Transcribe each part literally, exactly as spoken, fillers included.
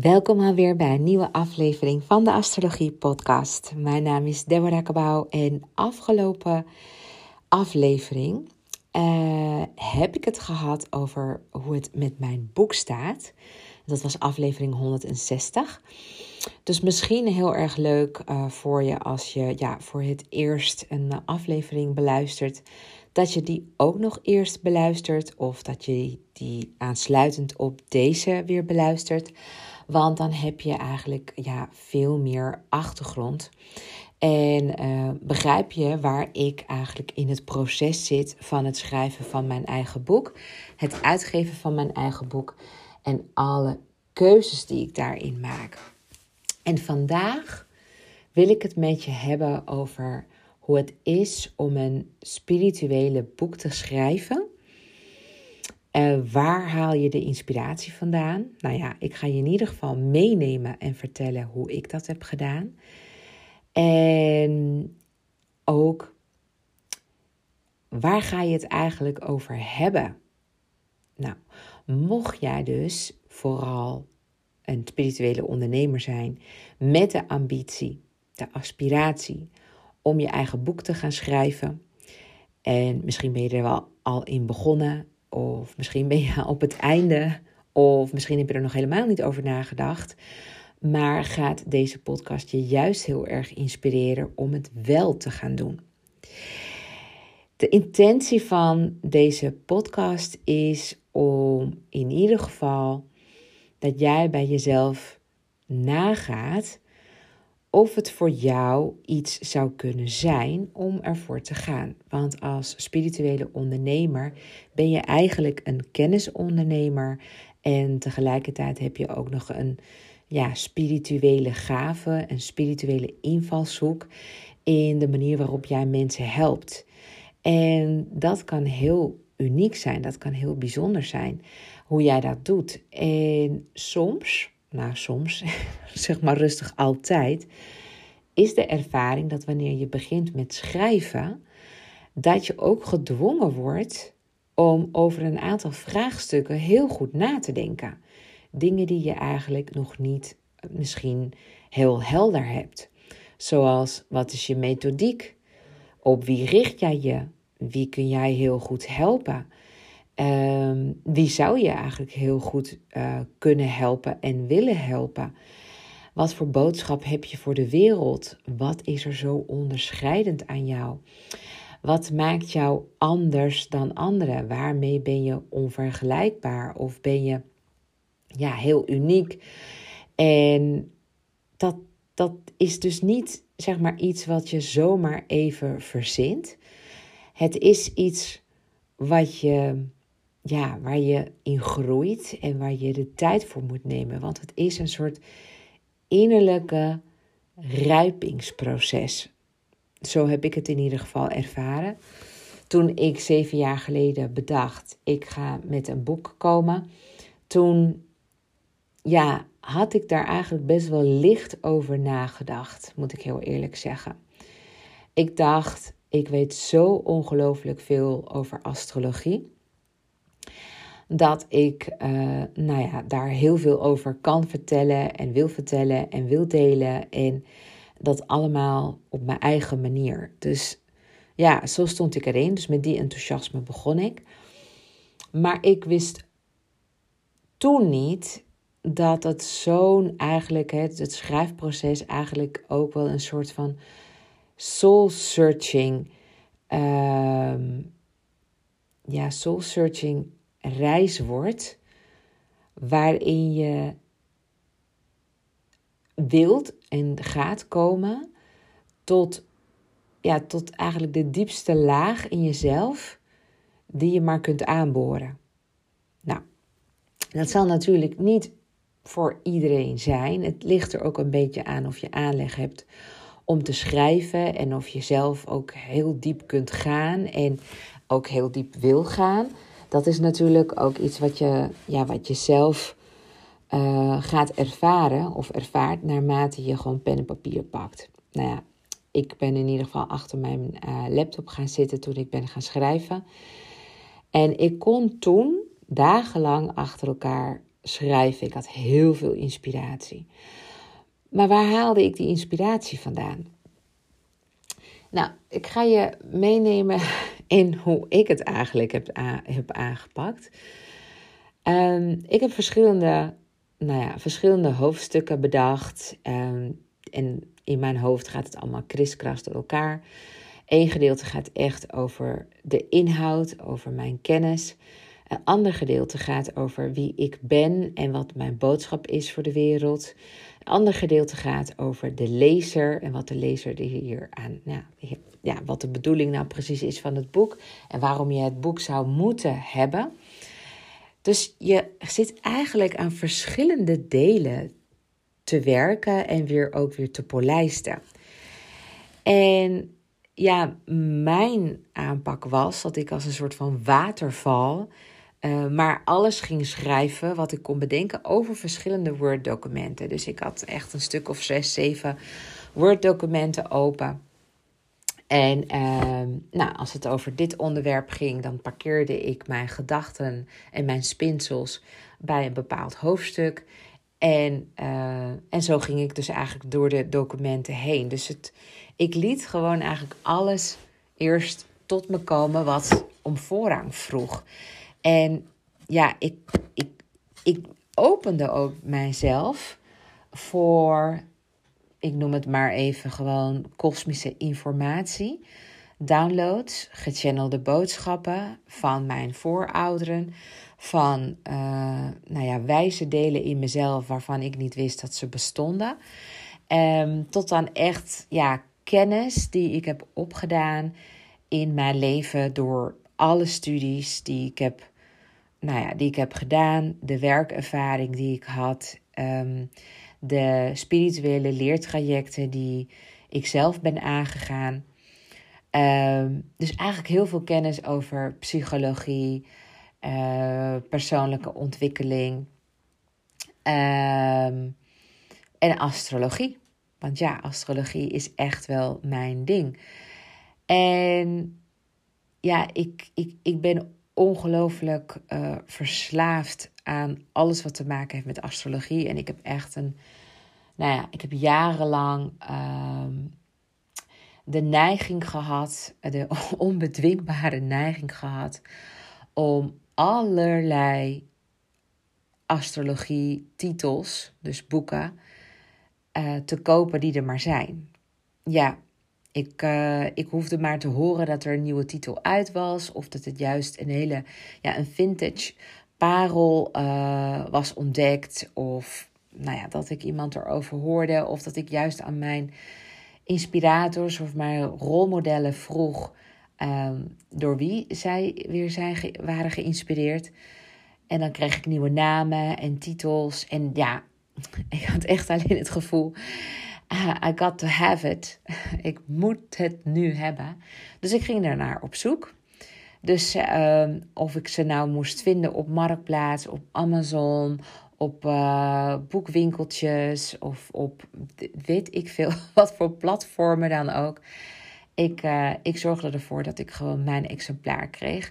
Welkom alweer bij een nieuwe aflevering van de Astrologie Podcast. Mijn naam is Deborah Cabau en afgelopen aflevering uh, heb ik het gehad over hoe het met mijn boek staat. Dat was aflevering honderdzestig. Dus misschien heel erg leuk uh, voor je als je ja, voor het eerst een aflevering beluistert, dat je die ook nog eerst beluistert of dat je die aansluitend op deze weer beluistert. Want dan heb je eigenlijk ja, veel meer achtergrond. En uh, begrijp je waar ik eigenlijk in het proces zit van het schrijven van mijn eigen boek. Het uitgeven van mijn eigen boek. En alle keuzes die ik daarin maak. En vandaag wil ik het met je hebben over hoe het is om een spirituele boek te schrijven. Uh, waar haal je de inspiratie vandaan? Nou ja, ik ga je in ieder geval meenemen en vertellen hoe ik dat heb gedaan. En ook, waar ga je het eigenlijk over hebben? Nou, mocht jij dus vooral een spirituele ondernemer zijn met de ambitie, de aspiratie om je eigen boek te gaan schrijven. En misschien ben je er wel al in begonnen. Of misschien ben je op het einde. Of misschien heb je er nog helemaal niet over nagedacht. Maar gaat deze podcast je juist heel erg inspireren om het wel te gaan doen. De intentie van deze podcast is om in ieder geval dat jij bij jezelf nagaat of het voor jou iets zou kunnen zijn om ervoor te gaan. Want als spirituele ondernemer ben je eigenlijk een kennisondernemer. En tegelijkertijd heb je ook nog een ja, spirituele gave, een spirituele invalshoek in de manier waarop jij mensen helpt. En dat kan heel uniek zijn, dat kan heel bijzonder zijn hoe jij dat doet. En soms... Nou, soms, zeg maar rustig altijd, is de ervaring dat wanneer je begint met schrijven, dat je ook gedwongen wordt om over een aantal vraagstukken heel goed na te denken. Dingen die je eigenlijk nog niet misschien heel helder hebt. Zoals, wat is je methodiek? Op wie richt jij je? Wie kun jij heel goed helpen? Um, wie zou je eigenlijk heel goed uh, kunnen helpen en willen helpen? Wat voor boodschap heb je voor de wereld? Wat is er zo onderscheidend aan jou? Wat maakt jou anders dan anderen? Waarmee ben je onvergelijkbaar? Of ben je ja, heel uniek? En dat, dat is dus niet zeg maar iets wat je zomaar even verzint. Het is iets wat je... Ja, waar je in groeit en waar je de tijd voor moet nemen. Want het is een soort innerlijke rijpingsproces. Zo heb ik het in ieder geval ervaren. Toen ik zeven jaar geleden bedacht, ik ga met een boek komen. Toen ja, had ik daar eigenlijk best wel licht over nagedacht, moet ik heel eerlijk zeggen. Ik dacht, ik weet zo ongelooflijk veel over astrologie, dat ik uh, nou ja, daar heel veel over kan vertellen en wil vertellen en wil delen. En dat allemaal op mijn eigen manier. Dus ja, zo stond ik erin. Dus met die enthousiasme begon ik. Maar ik wist toen niet dat het zo'n eigenlijk, het, het schrijfproces eigenlijk ook wel een soort van soul searching, uh, ja, soul searching reis wordt, waarin je wilt en gaat komen tot, ja, tot eigenlijk de diepste laag in jezelf die je maar kunt aanboren. Nou, dat zal natuurlijk niet voor iedereen zijn. Het ligt er ook een beetje aan of je aanleg hebt om te schrijven en of je zelf ook heel diep kunt gaan en ook heel diep wil gaan. Dat is natuurlijk ook iets wat je, ja, wat je zelf uh, gaat ervaren of ervaart naarmate je gewoon pen en papier pakt. Nou ja, ik ben in ieder geval achter mijn uh, laptop gaan zitten toen ik ben gaan schrijven. En ik kon toen dagenlang achter elkaar schrijven. Ik had heel veel inspiratie. Maar waar haalde ik die inspiratie vandaan? Nou, ik ga je meenemen in hoe ik het eigenlijk heb, a- heb aangepakt. Um, ik heb verschillende, nou ja, verschillende hoofdstukken bedacht. Um, en in mijn hoofd gaat het allemaal kriskras door elkaar. Eén gedeelte gaat echt over de inhoud, over mijn kennis. Een ander gedeelte gaat over wie ik ben en wat mijn boodschap is voor de wereld. Een ander gedeelte gaat over de lezer en wat de lezer hier aan, nou, ja, wat de bedoeling nou precies is van het boek en waarom je het boek zou moeten hebben. Dus je zit eigenlijk aan verschillende delen te werken en weer ook weer te polijsten. En ja, mijn aanpak was dat ik als een soort van waterval uh, maar alles ging schrijven wat ik kon bedenken over verschillende Word-documenten. Dus ik had echt een stuk of zes, zeven Word-documenten open. En uh, nou, als het over dit onderwerp ging, dan parkeerde ik mijn gedachten en mijn spinsels bij een bepaald hoofdstuk. En, uh, en zo ging ik dus eigenlijk door de documenten heen. Dus het, ik liet gewoon eigenlijk alles eerst tot me komen wat om voorrang vroeg. En ja, ik, ik, ik opende ook mijzelf voor, ik noem het maar even gewoon kosmische informatie. Downloads, gechannelde boodschappen van mijn voorouderen. Van uh, nou ja, wijze delen in mezelf waarvan ik niet wist dat ze bestonden. Um, tot dan echt ja, kennis die ik heb opgedaan in mijn leven door alle studies die ik heb, nou ja, die ik heb gedaan. De werkervaring die ik had. Um, de spirituele leertrajecten die ik zelf ben aangegaan. Um, dus eigenlijk heel veel kennis over psychologie, uh, persoonlijke ontwikkeling um, en astrologie. Want ja, astrologie is echt wel mijn ding. En ja, ik, ik, ik ben ongelooflijk uh, verslaafd aan alles wat te maken heeft met astrologie. En ik heb echt een, nou ja, ik heb jarenlang Um, de neiging gehad, de onbedwingbare neiging gehad om allerlei astrologie-titels, dus boeken, uh, te kopen die er maar zijn. Ja, ik, uh, ik hoefde maar te horen dat er een nieuwe titel uit was, of dat het juist een hele, ja, een vintage parel uh, was ontdekt, of nou ja, dat ik iemand erover hoorde, of dat ik juist aan mijn inspirators of mijn rolmodellen vroeg um, door wie zij weer zijn ge- waren geïnspireerd. En dan kreeg ik nieuwe namen en titels. En ja, ik had echt alleen het gevoel, uh, I got to have it. Ik moet het nu hebben. Dus ik ging daarnaar op zoek. Dus uh, of ik ze nou moest vinden op Marktplaats, op Amazon, op uh, boekwinkeltjes of op weet ik veel wat voor platformen dan ook. Ik, uh, ik zorgde ervoor dat ik gewoon mijn exemplaar kreeg.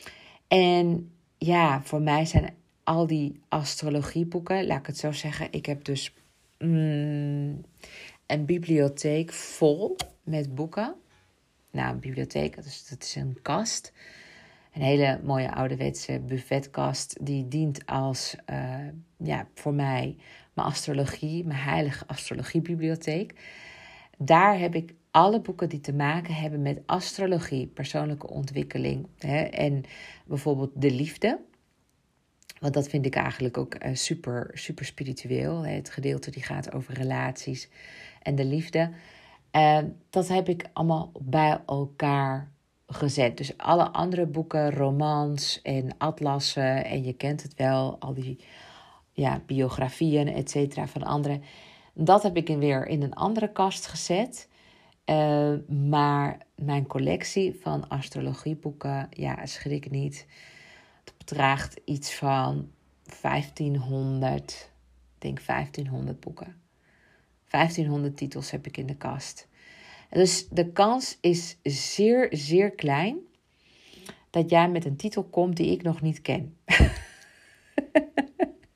En ja, voor mij zijn al die astrologieboeken, laat ik het zo zeggen. Ik heb dus mm, een bibliotheek vol met boeken. Nou, een bibliotheek, dat is, dat is een kast. Een hele mooie ouderwetse buffetkast die dient als, uh, ja, voor mij mijn astrologie, mijn heilige astrologiebibliotheek. Daar heb ik alle boeken die te maken hebben met astrologie, persoonlijke ontwikkeling, hè, en bijvoorbeeld de liefde. Want dat vind ik eigenlijk ook uh, super, super spiritueel. Hè, het gedeelte die gaat over relaties en de liefde. Uh, dat heb ik allemaal bij elkaar gezet. Dus alle andere boeken, romans en atlassen, en je kent het wel, al die ja, biografieën, et cetera, van anderen. Dat heb ik weer in een andere kast gezet. Uh, maar mijn collectie van astrologieboeken, ja, schrik niet. Het bedraagt iets van vijftienhonderd, ik denk vijftienhonderd boeken. vijftienhonderd titels heb ik in de kast. Dus de kans is zeer, zeer klein dat jij met een titel komt die ik nog niet ken.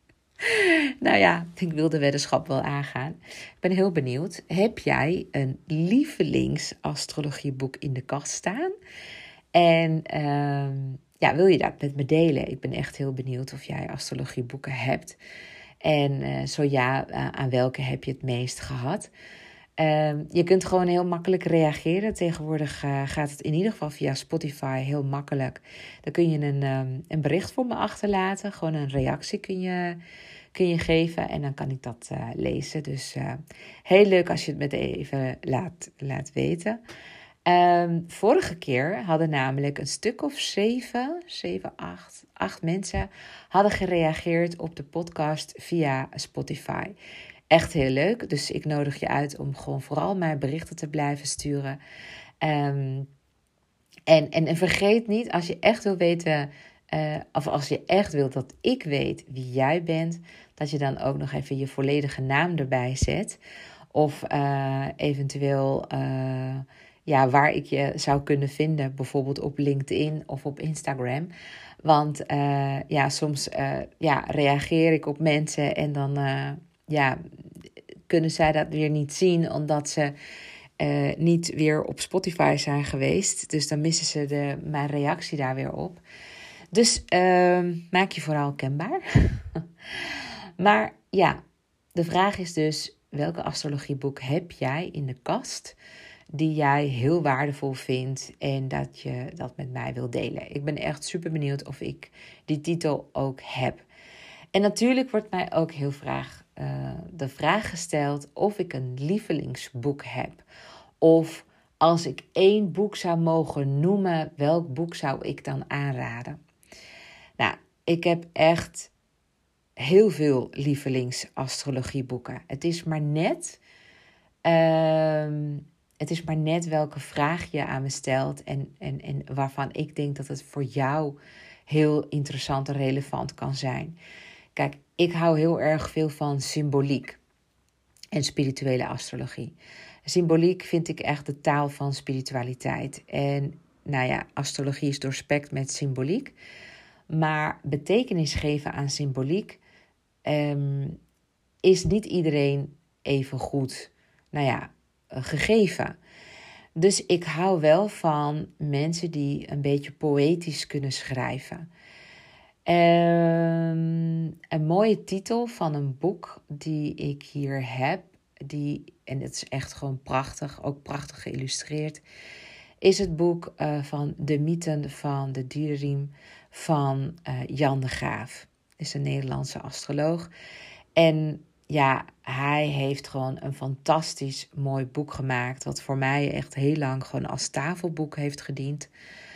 Nou ja, ik wil de weddenschap wel aangaan. Ik ben heel benieuwd. Heb jij een lievelingsastrologieboek in de kast staan? En uh, ja, wil je dat met me delen? Ik ben echt heel benieuwd of jij astrologieboeken hebt. En uh, zo ja, uh, aan welke heb je het meest gehad? Uh, je kunt gewoon heel makkelijk reageren. Tegenwoordig uh, gaat het in ieder geval via Spotify heel makkelijk. Dan kun je een, um, een bericht voor me achterlaten. Gewoon een reactie kun je, kun je geven. En dan kan ik dat uh, lezen. Dus uh, heel leuk als je het me even laat, laat weten. Um, vorige keer hadden namelijk een stuk of zeven, zeven, acht, acht mensen hadden gereageerd op de podcast via Spotify. Echt heel leuk, dus ik nodig je uit om gewoon vooral mij berichten te blijven sturen. Um, en, en, en vergeet niet, als je echt wil weten, uh, of als je echt wilt dat ik weet wie jij bent, dat je dan ook nog even je volledige naam erbij zet. Of uh, eventueel uh, ja, waar ik je zou kunnen vinden, bijvoorbeeld op LinkedIn of op Instagram. Want uh, ja, soms uh, ja, reageer ik op mensen en dan uh, ja, kunnen zij dat weer niet zien, omdat ze uh, niet weer op Spotify zijn geweest. Dus dan missen ze de, mijn reactie daar weer op. Dus uh, maak je vooral kenbaar. Maar ja, de vraag is dus, welke astrologieboek heb jij in de kast die jij heel waardevol vindt en dat je dat met mij wil delen? Ik ben echt super benieuwd of ik die titel ook heb. En natuurlijk wordt mij ook heel graag uh, de vraag gesteld of ik een lievelingsboek heb. Of als ik één boek zou mogen noemen, welk boek zou ik dan aanraden? Nou, ik heb echt heel veel lievelingsastrologieboeken. Het is maar net, uh, het is maar net welke vraag je aan me stelt en, en, en waarvan ik denk dat het voor jou heel interessant en relevant kan zijn. Kijk, ik hou heel erg veel van symboliek en spirituele astrologie. Symboliek vind ik echt de taal van spiritualiteit. En nou ja, astrologie is doorspekt met symboliek. Maar betekenis geven aan symboliek um, is niet iedereen even goed, nou ja, gegeven. Dus ik hou wel van mensen die een beetje poëtisch kunnen schrijven. Um, een mooie titel van een boek die ik hier heb, die, en het is echt gewoon prachtig, ook prachtig geïllustreerd, is het boek uh, van De Mythen van de Dierenriem van uh, Jan de Graaf. Is een Nederlandse astroloog. En ja, hij heeft gewoon een fantastisch mooi boek gemaakt, wat voor mij echt heel lang gewoon als tafelboek heeft gediend.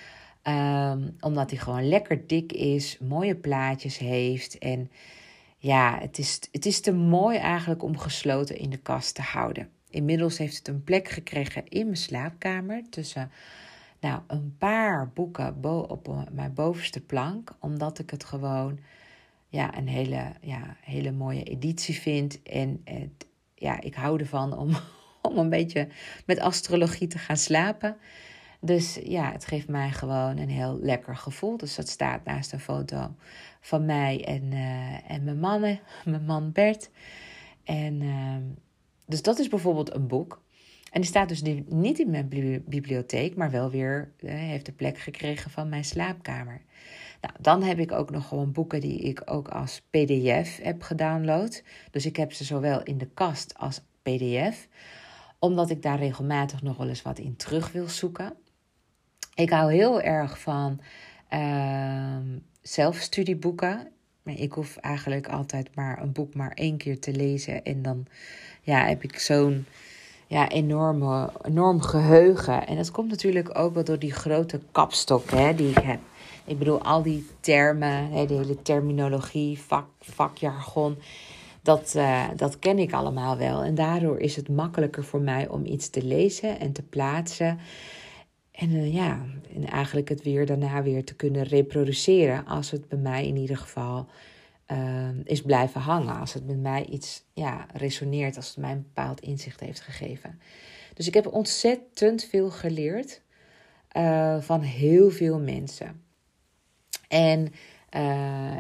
Um, omdat hij gewoon lekker dik is, mooie plaatjes heeft. En ja, het is, het is te mooi eigenlijk om gesloten in de kast te houden. Inmiddels heeft het een plek gekregen in mijn slaapkamer. Tussen nou, een paar boeken bo- op mijn bovenste plank. Omdat ik het gewoon ja, een hele, ja, hele mooie editie vind. En het, ja, ik hou ervan om, om een beetje met astrologie te gaan slapen. Dus ja, het geeft mij gewoon een heel lekker gevoel. Dus dat staat naast een foto van mij en, uh, en mijn mannen, mijn man Bert. En uh, dus dat is bijvoorbeeld een boek. En die staat dus niet in mijn bibliotheek, maar wel weer uh, heeft de plek gekregen van mijn slaapkamer. Nou, dan heb ik ook nog gewoon boeken die ik ook als P D F heb gedownload. Dus ik heb ze zowel in de kast als P D F. Omdat ik daar regelmatig nog wel eens wat in terug wil zoeken. Ik hou heel erg van uh, zelfstudieboeken. Maar ik hoef eigenlijk altijd maar een boek maar één keer te lezen. En dan ja, heb ik zo'n ja, enorme, enorm geheugen. En dat komt natuurlijk ook wel door die grote kapstok hè, die ik heb. Ik bedoel, al die termen, hè, de hele terminologie, vak, vakjargon, dat, uh, dat ken ik allemaal wel. En daardoor is het makkelijker voor mij om iets te lezen en te plaatsen. En uh, ja, en eigenlijk het weer daarna weer te kunnen reproduceren, als het bij mij in ieder geval uh, is blijven hangen. Als het met mij iets ja, resoneert, als het mij een bepaald inzicht heeft gegeven. Dus ik heb ontzettend veel geleerd uh, van heel veel mensen. En uh,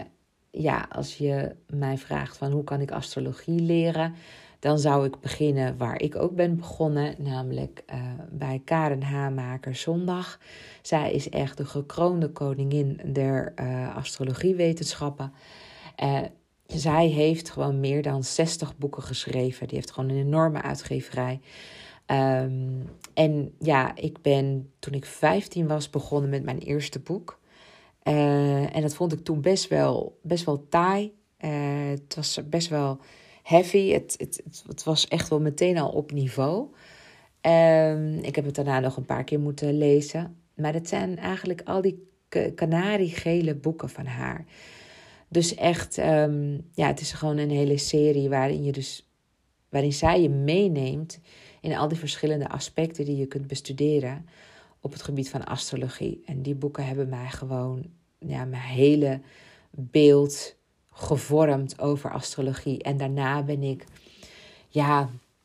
ja, als je mij vraagt van hoe kan ik astrologie leren, dan zou ik beginnen waar ik ook ben begonnen, namelijk uh, bij Karen Hamaker Zondag. Zij is echt de gekroonde koningin der uh, astrologiewetenschappen. Uh, zij heeft gewoon meer dan zestig boeken geschreven. Die heeft gewoon een enorme uitgeverij. Um, en ja, ik ben toen ik vijftien was begonnen met mijn eerste boek. Uh, en dat vond ik toen best wel, best wel taai. Uh, het was best wel heavy. Het, het, het, het was echt wel meteen al op niveau. Um, ik heb het daarna nog een paar keer moeten lezen. Maar het zijn eigenlijk al die kanariegele boeken van haar. Dus echt, um, ja, het is gewoon een hele serie waarin je dus, waarin zij je meeneemt in al die verschillende aspecten die je kunt bestuderen op het gebied van astrologie. En die boeken hebben mij gewoon, ja, mijn hele beeld gevormd over astrologie. En daarna ben ik, ja,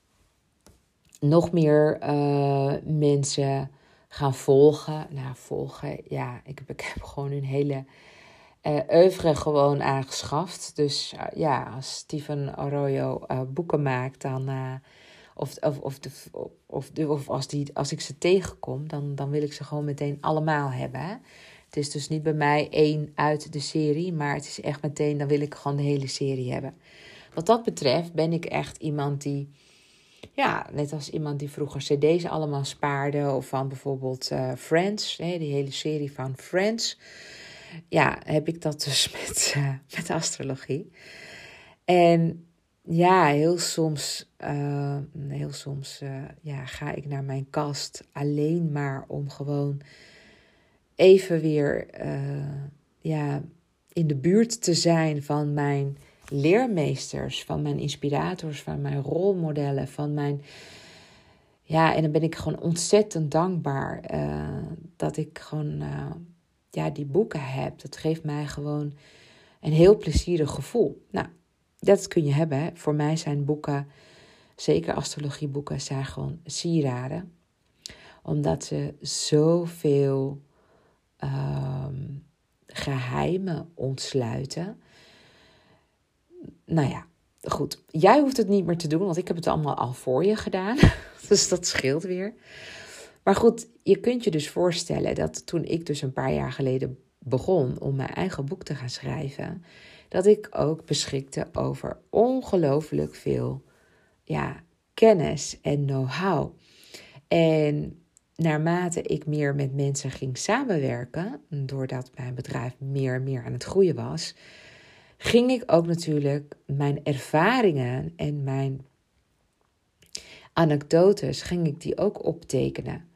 nog meer uh, mensen gaan volgen. Nou, volgen, ja, ik heb, ik heb gewoon een hele uh, oeuvre gewoon aangeschaft. Dus uh, ja, als Stephen Arroyo uh, boeken maakt, dan... Uh, Of, of, of, de, of, de, of als, die, als ik ze tegenkom, dan, dan wil ik ze gewoon meteen allemaal hebben. Hè? Het is dus niet bij mij één uit de serie, maar het is echt meteen, dan wil ik gewoon de hele serie hebben. Wat dat betreft ben ik echt iemand die, ja, net als iemand die vroeger cd's allemaal spaarde. Of van bijvoorbeeld uh, Friends, hè, die hele serie van Friends. Ja, heb ik dat dus met, uh, met astrologie. En... Ja, heel soms, uh, heel soms uh, ja, ga ik naar mijn kast alleen maar om gewoon even weer uh, ja, in de buurt te zijn van mijn leermeesters, van mijn inspirators, van mijn rolmodellen, van mijn... Ja, en dan ben ik gewoon ontzettend dankbaar uh, dat ik gewoon uh, ja, die boeken heb. Dat geeft mij gewoon een heel plezierig gevoel. Nou, dat kun je hebben. Hè. Voor mij zijn boeken, zeker astrologieboeken, zijn gewoon sieraden. Omdat ze zoveel um, geheimen ontsluiten. Nou ja, goed. Jij hoeft het niet meer te doen, want ik heb het allemaal al voor je gedaan. Dus dat scheelt weer. Maar goed, je kunt je dus voorstellen dat toen ik dus een paar jaar geleden begon om mijn eigen boek te gaan schrijven, dat ik ook beschikte over ongelooflijk veel ja, kennis en know-how. En naarmate ik meer met mensen ging samenwerken, doordat mijn bedrijf meer en meer aan het groeien was, ging ik ook natuurlijk mijn ervaringen en mijn anekdotes, ging ik die ook optekenen.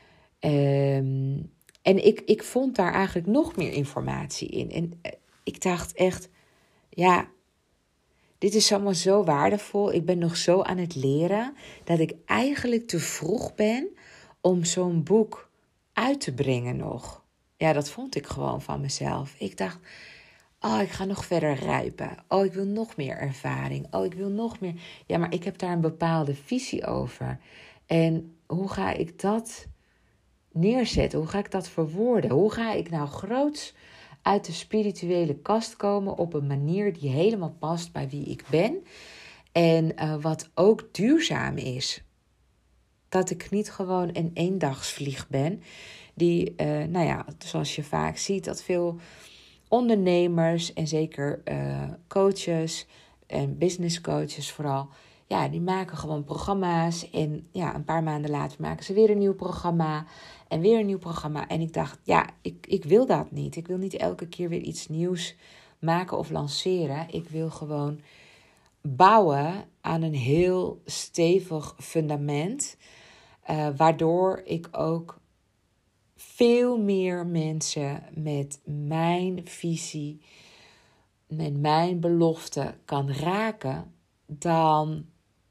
Um, en ik, ik vond daar eigenlijk nog meer informatie in. En uh, ik dacht echt, ja, dit is allemaal zo waardevol. Ik ben nog zo aan het leren dat ik eigenlijk te vroeg ben om zo'n boek uit te brengen nog. Ja, dat vond ik gewoon van mezelf. Ik dacht, oh, ik ga nog verder rijpen. Oh, ik wil nog meer ervaring. Oh, ik wil nog meer. Ja, maar ik heb daar een bepaalde visie over. En hoe ga ik dat neerzetten? Hoe ga ik dat verwoorden? Hoe ga ik nou groots uit de spirituele kast komen op een manier die helemaal past bij wie ik ben en uh, wat ook duurzaam is? Dat ik niet gewoon een eendagsvlieg ben die, uh, nou ja, zoals je vaak ziet, dat veel ondernemers en zeker uh, coaches en business coaches vooral, ja, die maken gewoon programma's en ja, een paar maanden later maken ze weer een nieuw programma en weer een nieuw programma. En ik dacht, ja, ik, ik wil dat niet. Ik wil niet elke keer weer iets nieuws maken of lanceren. Ik wil gewoon bouwen aan een heel stevig fundament, uh, waardoor ik ook veel meer mensen met mijn visie, met mijn belofte kan raken dan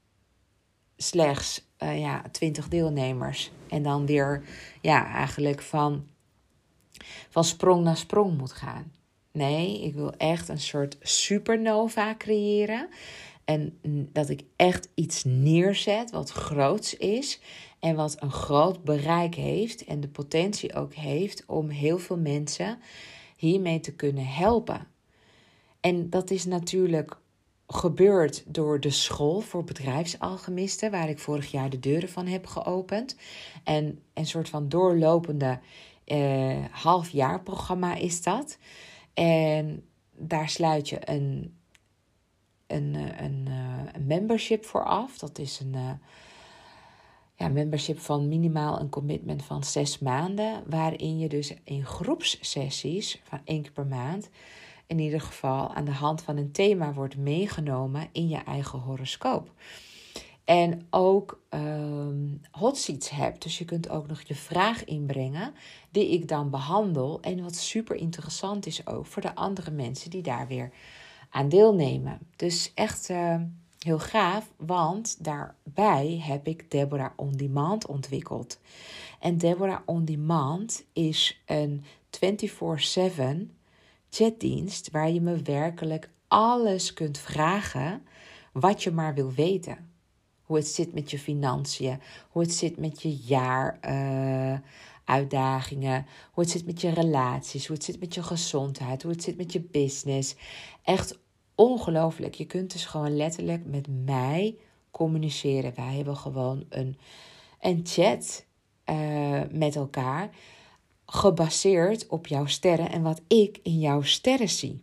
slechts uh, ja, twintig deelnemers. En dan weer ja, eigenlijk van, van sprong naar sprong moet gaan. Nee, ik wil echt een soort supernova creëren. En dat ik echt iets neerzet wat groots is en wat een groot bereik heeft en de potentie ook heeft om heel veel mensen hiermee te kunnen helpen. En dat is natuurlijk gebeurd door de school voor bedrijfsalchemisten, waar ik vorig jaar de deuren van heb geopend. En een soort van doorlopende uh, halfjaarprogramma is dat. En daar sluit je een, een, een, een membership voor af. Dat is een uh, ja, membership van minimaal een commitment van zes maanden. Waarin je dus in groepssessies van één keer per maand in ieder geval aan de hand van een thema wordt meegenomen in je eigen horoscoop. En ook um, hot seats hebt. Dus je kunt ook nog je vraag inbrengen die ik dan behandel. En wat super interessant is ook voor de andere mensen die daar weer aan deelnemen. Dus echt uh, heel gaaf, want daarbij heb ik Deborah On Demand ontwikkeld. En Deborah On Demand is een vierentwintig zeven chatdienst waar je me werkelijk alles kunt vragen wat je maar wil weten. Hoe het zit met je financiën, hoe het zit met je jaar uh, uitdagingen, hoe het zit met je relaties, hoe het zit met je gezondheid, hoe het zit met je business. Echt ongelooflijk. Je kunt dus gewoon letterlijk met mij communiceren. Wij hebben gewoon een, een chat uh, met elkaar, gebaseerd op jouw sterren en wat ik in jouw sterren zie.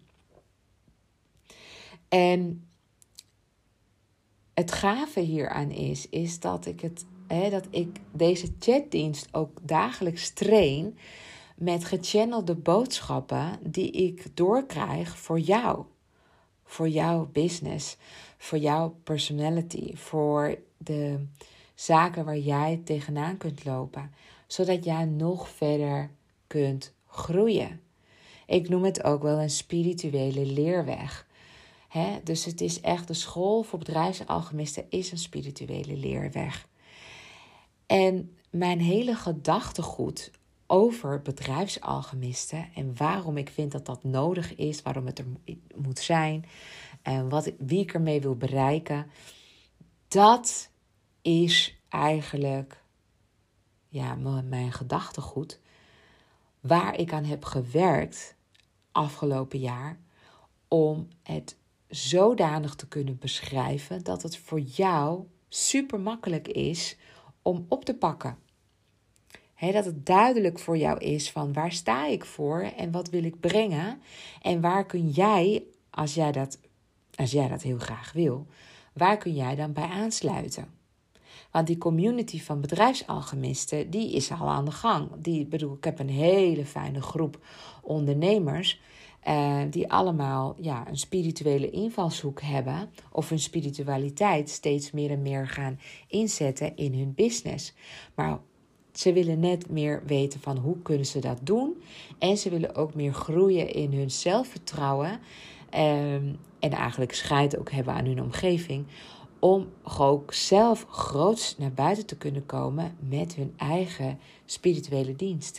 En het gave hieraan is, is dat ik, het, hè, dat ik deze chatdienst ook dagelijks train met gechannelde boodschappen die ik doorkrijg voor jou. Voor jouw business, voor jouw personality, voor de zaken waar jij tegenaan kunt lopen. Zodat jij nog verder kunt groeien. Ik noem het ook wel een spirituele leerweg. He, dus het is echt, de school voor bedrijfsalchemisten is een spirituele leerweg. En mijn hele gedachtegoed over bedrijfsalchemisten en waarom ik vind dat dat nodig is, waarom het er moet zijn en wat, wie ik ermee wil bereiken, dat is eigenlijk ja, mijn gedachtegoed waar ik aan heb gewerkt afgelopen jaar om het zodanig te kunnen beschrijven dat het voor jou super makkelijk is om op te pakken. He, dat het duidelijk voor jou is van waar sta ik voor en wat wil ik brengen en waar kun jij, als jij dat, als jij dat heel graag wil, waar kun jij dan bij aansluiten? Want die community van bedrijfsalchemisten, die is al aan de gang. Die, bedoel, ik heb een hele fijne groep ondernemers Uh, die allemaal ja, een spirituele invalshoek hebben of hun spiritualiteit steeds meer en meer gaan inzetten in hun business. Maar ze willen net meer weten van hoe kunnen ze dat doen. En ze willen ook meer groeien in hun zelfvertrouwen. Um, en eigenlijk scheid ook hebben aan hun omgeving. Om ook zelf groots naar buiten te kunnen komen met hun eigen spirituele dienst.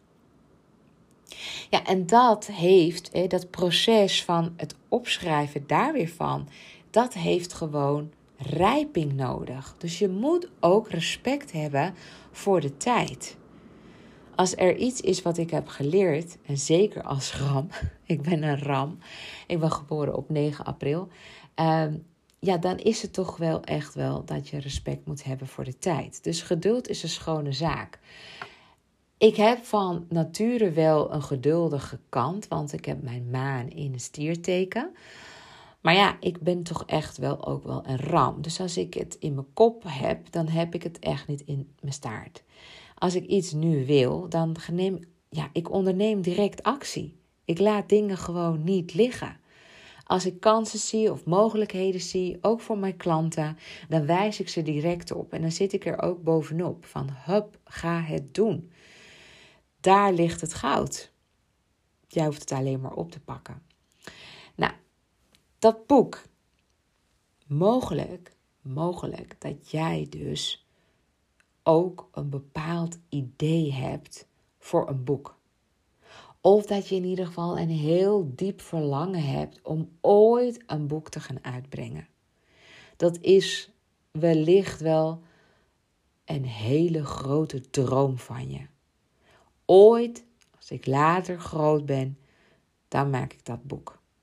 Ja, en dat heeft, hè, dat proces van het opschrijven daar weer van, dat heeft gewoon rijping nodig. Dus je moet ook respect hebben voor de tijd. Als er iets is wat ik heb geleerd, en zeker als ram, ik ben een ram, ik ben geboren op negen april, um, ja, dan is het toch wel echt wel dat je respect moet hebben voor de tijd. Dus geduld is een schone zaak. Ik heb van nature wel een geduldige kant, want ik heb mijn maan in een stierteken. Maar ja, ik ben toch echt wel ook wel een ram. Dus als ik het in mijn kop heb, dan heb ik het echt niet in mijn staart. Als ik iets nu wil, dan neem, ja, ik onderneem direct actie. Ik laat dingen gewoon niet liggen. Als ik kansen zie of mogelijkheden zie, ook voor mijn klanten, dan wijs ik ze direct op. En dan zit ik er ook bovenop van, hup, ga het doen. Daar ligt het goud. Jij hoeft het alleen maar op te pakken. Nou, dat boek. Mogelijk, mogelijk dat jij dus ook een bepaald idee hebt voor een boek. Of dat je in ieder geval een heel diep verlangen hebt om ooit een boek te gaan uitbrengen. Dat is wellicht wel een hele grote droom van je. Ooit, als ik later groot ben, dan maak ik dat boek.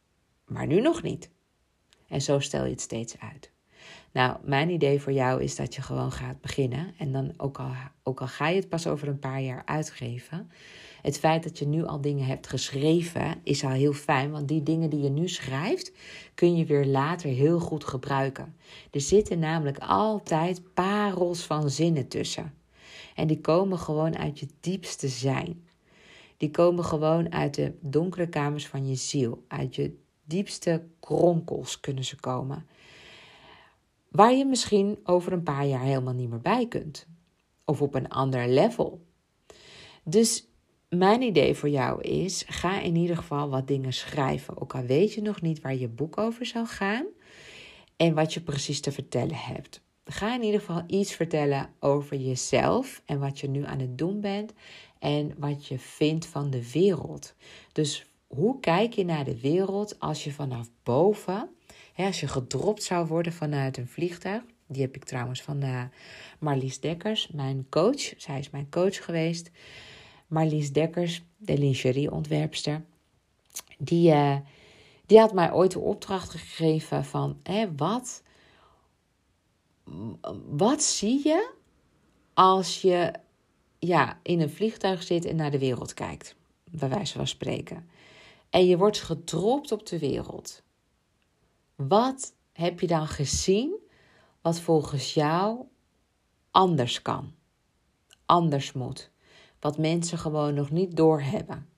maar nu nog niet. En zo stel je het steeds uit. Nou, mijn idee voor jou is dat je gewoon gaat beginnen. En dan ook al, ook al ga je het pas over een paar jaar uitgeven. Het feit dat je nu al dingen hebt geschreven is al heel fijn. Want die dingen die je nu schrijft, kun je weer later heel goed gebruiken. Er zitten namelijk altijd parels van zinnen tussen. En die komen gewoon uit je diepste zijn. Die komen gewoon uit de donkere kamers van je ziel. Uit je diepste kronkels kunnen ze komen. Waar je misschien over een paar jaar helemaal niet meer bij kunt. Of op een ander level. Dus mijn idee voor jou is, ga in ieder geval wat dingen schrijven. Ook al weet je nog niet waar je boek over zal gaan. En wat je precies te vertellen hebt. Ga in ieder geval iets vertellen over jezelf. En wat je nu aan het doen bent. En wat je vindt van de wereld. Dus hoe kijk je naar de wereld als je vanaf boven... He, als je gedropt zou worden vanuit een vliegtuig. Die heb ik trouwens van uh, Marlies Dekkers, mijn coach. Zij is mijn coach geweest. Marlies Dekkers, de lingerieontwerpster. Die, uh, die had mij ooit de opdracht gegeven van... Hè, wat, wat zie je als je ja, in een vliegtuig zit en naar de wereld kijkt? Bij wijze van spreken. En je wordt gedropt op de wereld. Wat heb je dan gezien wat volgens jou anders kan? Anders moet. Wat mensen gewoon nog niet doorhebben.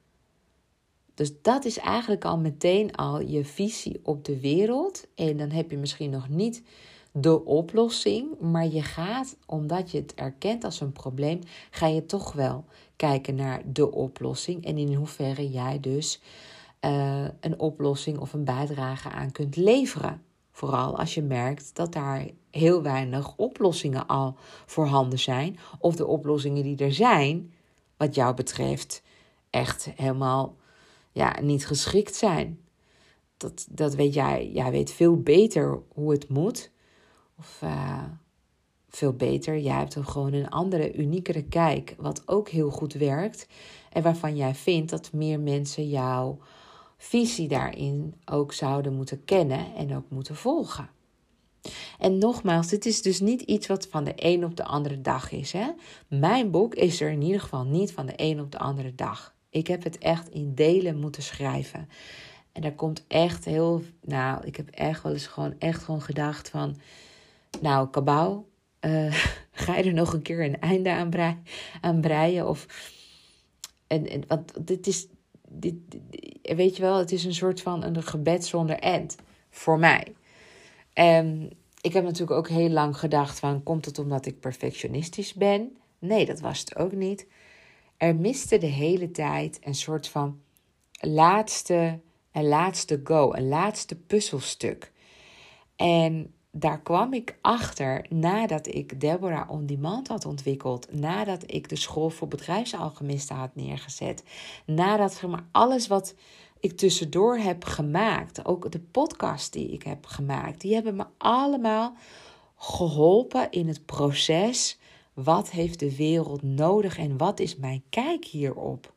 Dus dat is eigenlijk al meteen al je visie op de wereld. En dan heb je misschien nog niet de oplossing. Maar je gaat, omdat je het erkent als een probleem, ga je toch wel kijken naar de oplossing. En in hoeverre jij dus uh, een oplossing of een bijdrage aan kunt leveren. Vooral als je merkt dat daar heel weinig oplossingen al voorhanden zijn. Of de oplossingen die er zijn, wat jou betreft, echt helemaal ja, niet geschikt zijn. Dat, dat weet jij. Jij weet veel beter hoe het moet. Of uh, veel beter. Jij hebt gewoon een andere, uniekere kijk. Wat ook heel goed werkt. En waarvan jij vindt dat meer mensen jouw visie daarin ook zouden moeten kennen en ook moeten volgen. En nogmaals, dit is dus niet iets wat van de een op de andere dag is. Hè? Mijn boek is er in ieder geval niet van de een op de andere dag. Ik heb het echt in delen moeten schrijven. En daar komt echt heel... Nou, ik heb echt wel eens gewoon echt gewoon gedacht van... Nou, kabouw, uh, ga je er nog een keer een einde aan, brei, aan breien? Of, en, en, want dit is... Dit, dit, weet je wel, het is een soort van een gebed zonder end. Voor mij. En ik heb natuurlijk ook heel lang gedacht van... Komt het omdat ik perfectionistisch ben? Nee, dat was het ook niet. Er miste de hele tijd een soort van laatste, een laatste go, een laatste puzzelstuk. En daar kwam ik achter nadat ik Deborah On Demand had ontwikkeld. Nadat ik de school voor bedrijfsalchemisten had neergezet. Nadat zeg maar, alles wat ik tussendoor heb gemaakt. Ook de podcast die ik heb gemaakt. Die hebben me allemaal geholpen in het proces. Wat heeft de wereld nodig en wat is mijn kijk hierop?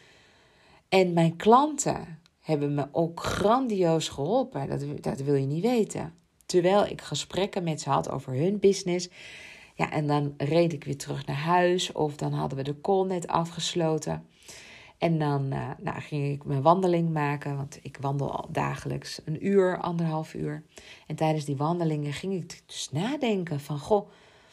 En mijn klanten hebben me ook grandioos geholpen. Dat, dat wil je niet weten. Terwijl ik gesprekken met ze had over hun business. Ja, en dan reed ik weer terug naar huis. Of dan hadden we de call net afgesloten. En dan uh, nou, ging ik mijn wandeling maken. Want ik wandel al dagelijks een uur, anderhalf uur. En tijdens die wandelingen ging ik dus nadenken van... Goh,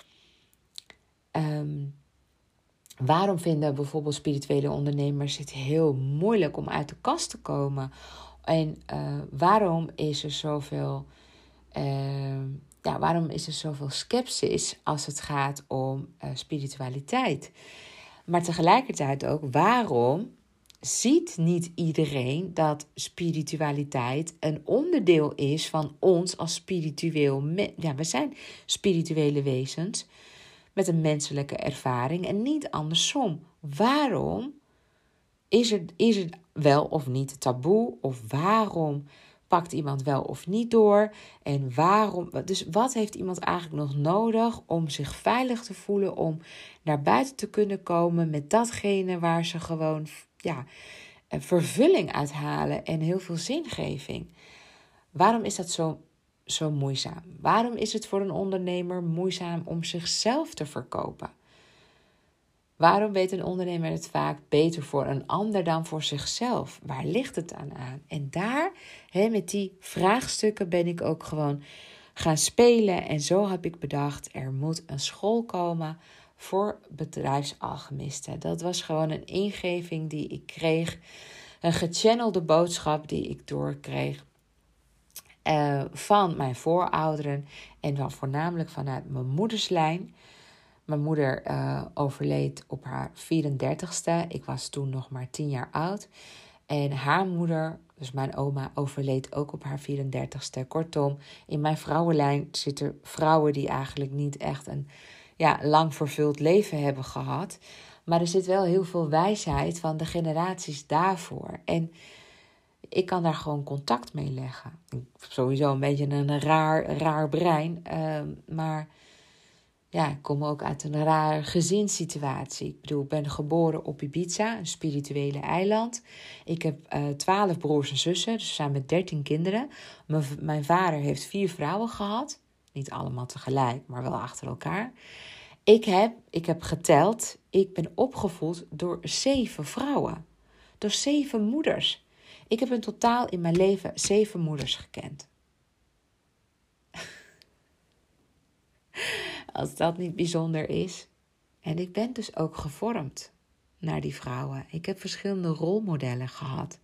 um, waarom vinden bijvoorbeeld spirituele ondernemers het heel moeilijk om uit de kast te komen? En uh, waarom is er zoveel... Uh, ja, waarom is er zoveel sceptisch als het gaat om uh, spiritualiteit? Maar tegelijkertijd ook, waarom ziet niet iedereen dat spiritualiteit een onderdeel is van ons als spiritueel... Me- ja, we zijn spirituele wezens met een menselijke ervaring en niet andersom. Waarom is er, is er wel of niet taboe? Of waarom pakt iemand wel of niet door? En waarom? Dus wat heeft iemand eigenlijk nog nodig om zich veilig te voelen, om naar buiten te kunnen komen met datgene waar ze gewoon ja, vervulling uithalen en heel veel zingeving. Waarom is dat zo, zo moeizaam? Waarom is het voor een ondernemer moeizaam om zichzelf te verkopen? Waarom weet een ondernemer het vaak beter voor een ander dan voor zichzelf? Waar ligt het aan aan? En daar, hè, met die vraagstukken ben ik ook gewoon gaan spelen. En zo heb ik bedacht, er moet een school komen voor bedrijfsalchemisten. Dat was gewoon een ingeving die ik kreeg. Een gechannelde boodschap die ik doorkreeg uh, van mijn voorouderen. En dan voornamelijk vanuit mijn moederslijn. Mijn moeder uh, overleed op haar vierendertigste. Ik was toen nog maar tien jaar oud. En haar moeder, dus mijn oma, overleed ook op haar vierendertigste. Kortom, in mijn vrouwenlijn zitten vrouwen die eigenlijk niet echt een ja, lang vervuld leven hebben gehad. Maar er zit wel heel veel wijsheid van de generaties daarvoor. En ik kan daar gewoon contact mee leggen. Ik heb sowieso een beetje een raar, raar brein. Uh, maar ja, ik kom ook uit een rare gezinssituatie. Ik bedoel, ik ben geboren op Ibiza, een spirituele eiland. Ik heb uh, twaalf broers en zussen, dus we zijn met dertien kinderen. Mijn, mijn vader heeft vier vrouwen gehad. Niet allemaal tegelijk, maar wel achter elkaar. Ik heb, ik heb geteld, ik ben opgevoed door zeven vrouwen. Door zeven moeders. Ik heb in totaal in mijn leven zeven moeders gekend. Als dat niet bijzonder is. En ik ben dus ook gevormd naar die vrouwen. Ik heb verschillende rolmodellen gehad.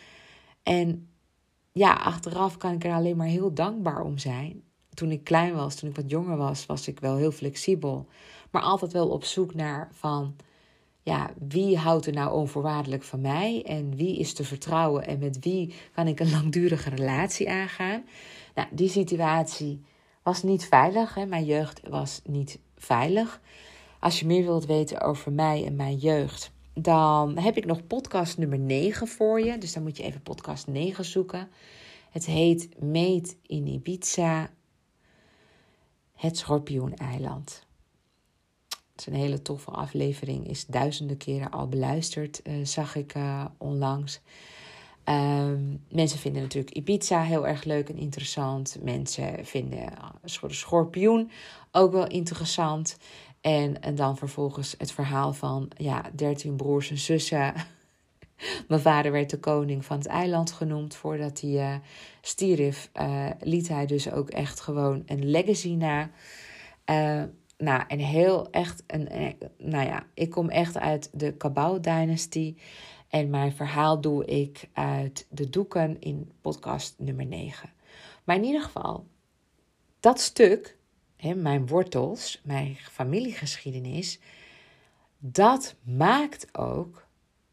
En ja, achteraf kan ik er alleen maar heel dankbaar om zijn. Toen ik klein was, toen ik wat jonger was, was ik wel heel flexibel. Maar altijd wel op zoek naar van, ja, wie houdt er nou onvoorwaardelijk van mij? En wie is te vertrouwen? En met wie kan ik een langdurige relatie aangaan? Nou, die situatie was niet veilig. Hè? Mijn jeugd was niet veilig. Als je meer wilt weten over mij en mijn jeugd, dan heb ik nog podcast nummer negen voor je. Dus dan moet je even podcast negen zoeken. Het heet Made in Ibiza, het Schorpioeneiland. Het is een hele toffe aflevering. Is duizenden keren al beluisterd, uh, zag ik uh, onlangs. Um, mensen vinden natuurlijk Ibiza heel erg leuk en interessant. Mensen vinden uh, schorpioen ook wel interessant. En, en dan vervolgens het verhaal van ja, dertien broers en zussen. Mijn vader werd de koning van het eiland genoemd. Voordat hij uh, stierf, uh, liet hij dus ook echt gewoon een legacy na. Uh, nou, en heel echt, een, een, nou ja, ik kom echt uit de Cabau-dynastie. En mijn verhaal doe ik uit de doeken in podcast nummer negen. Maar in ieder geval, dat stuk, hè, mijn wortels, mijn familiegeschiedenis, dat maakt ook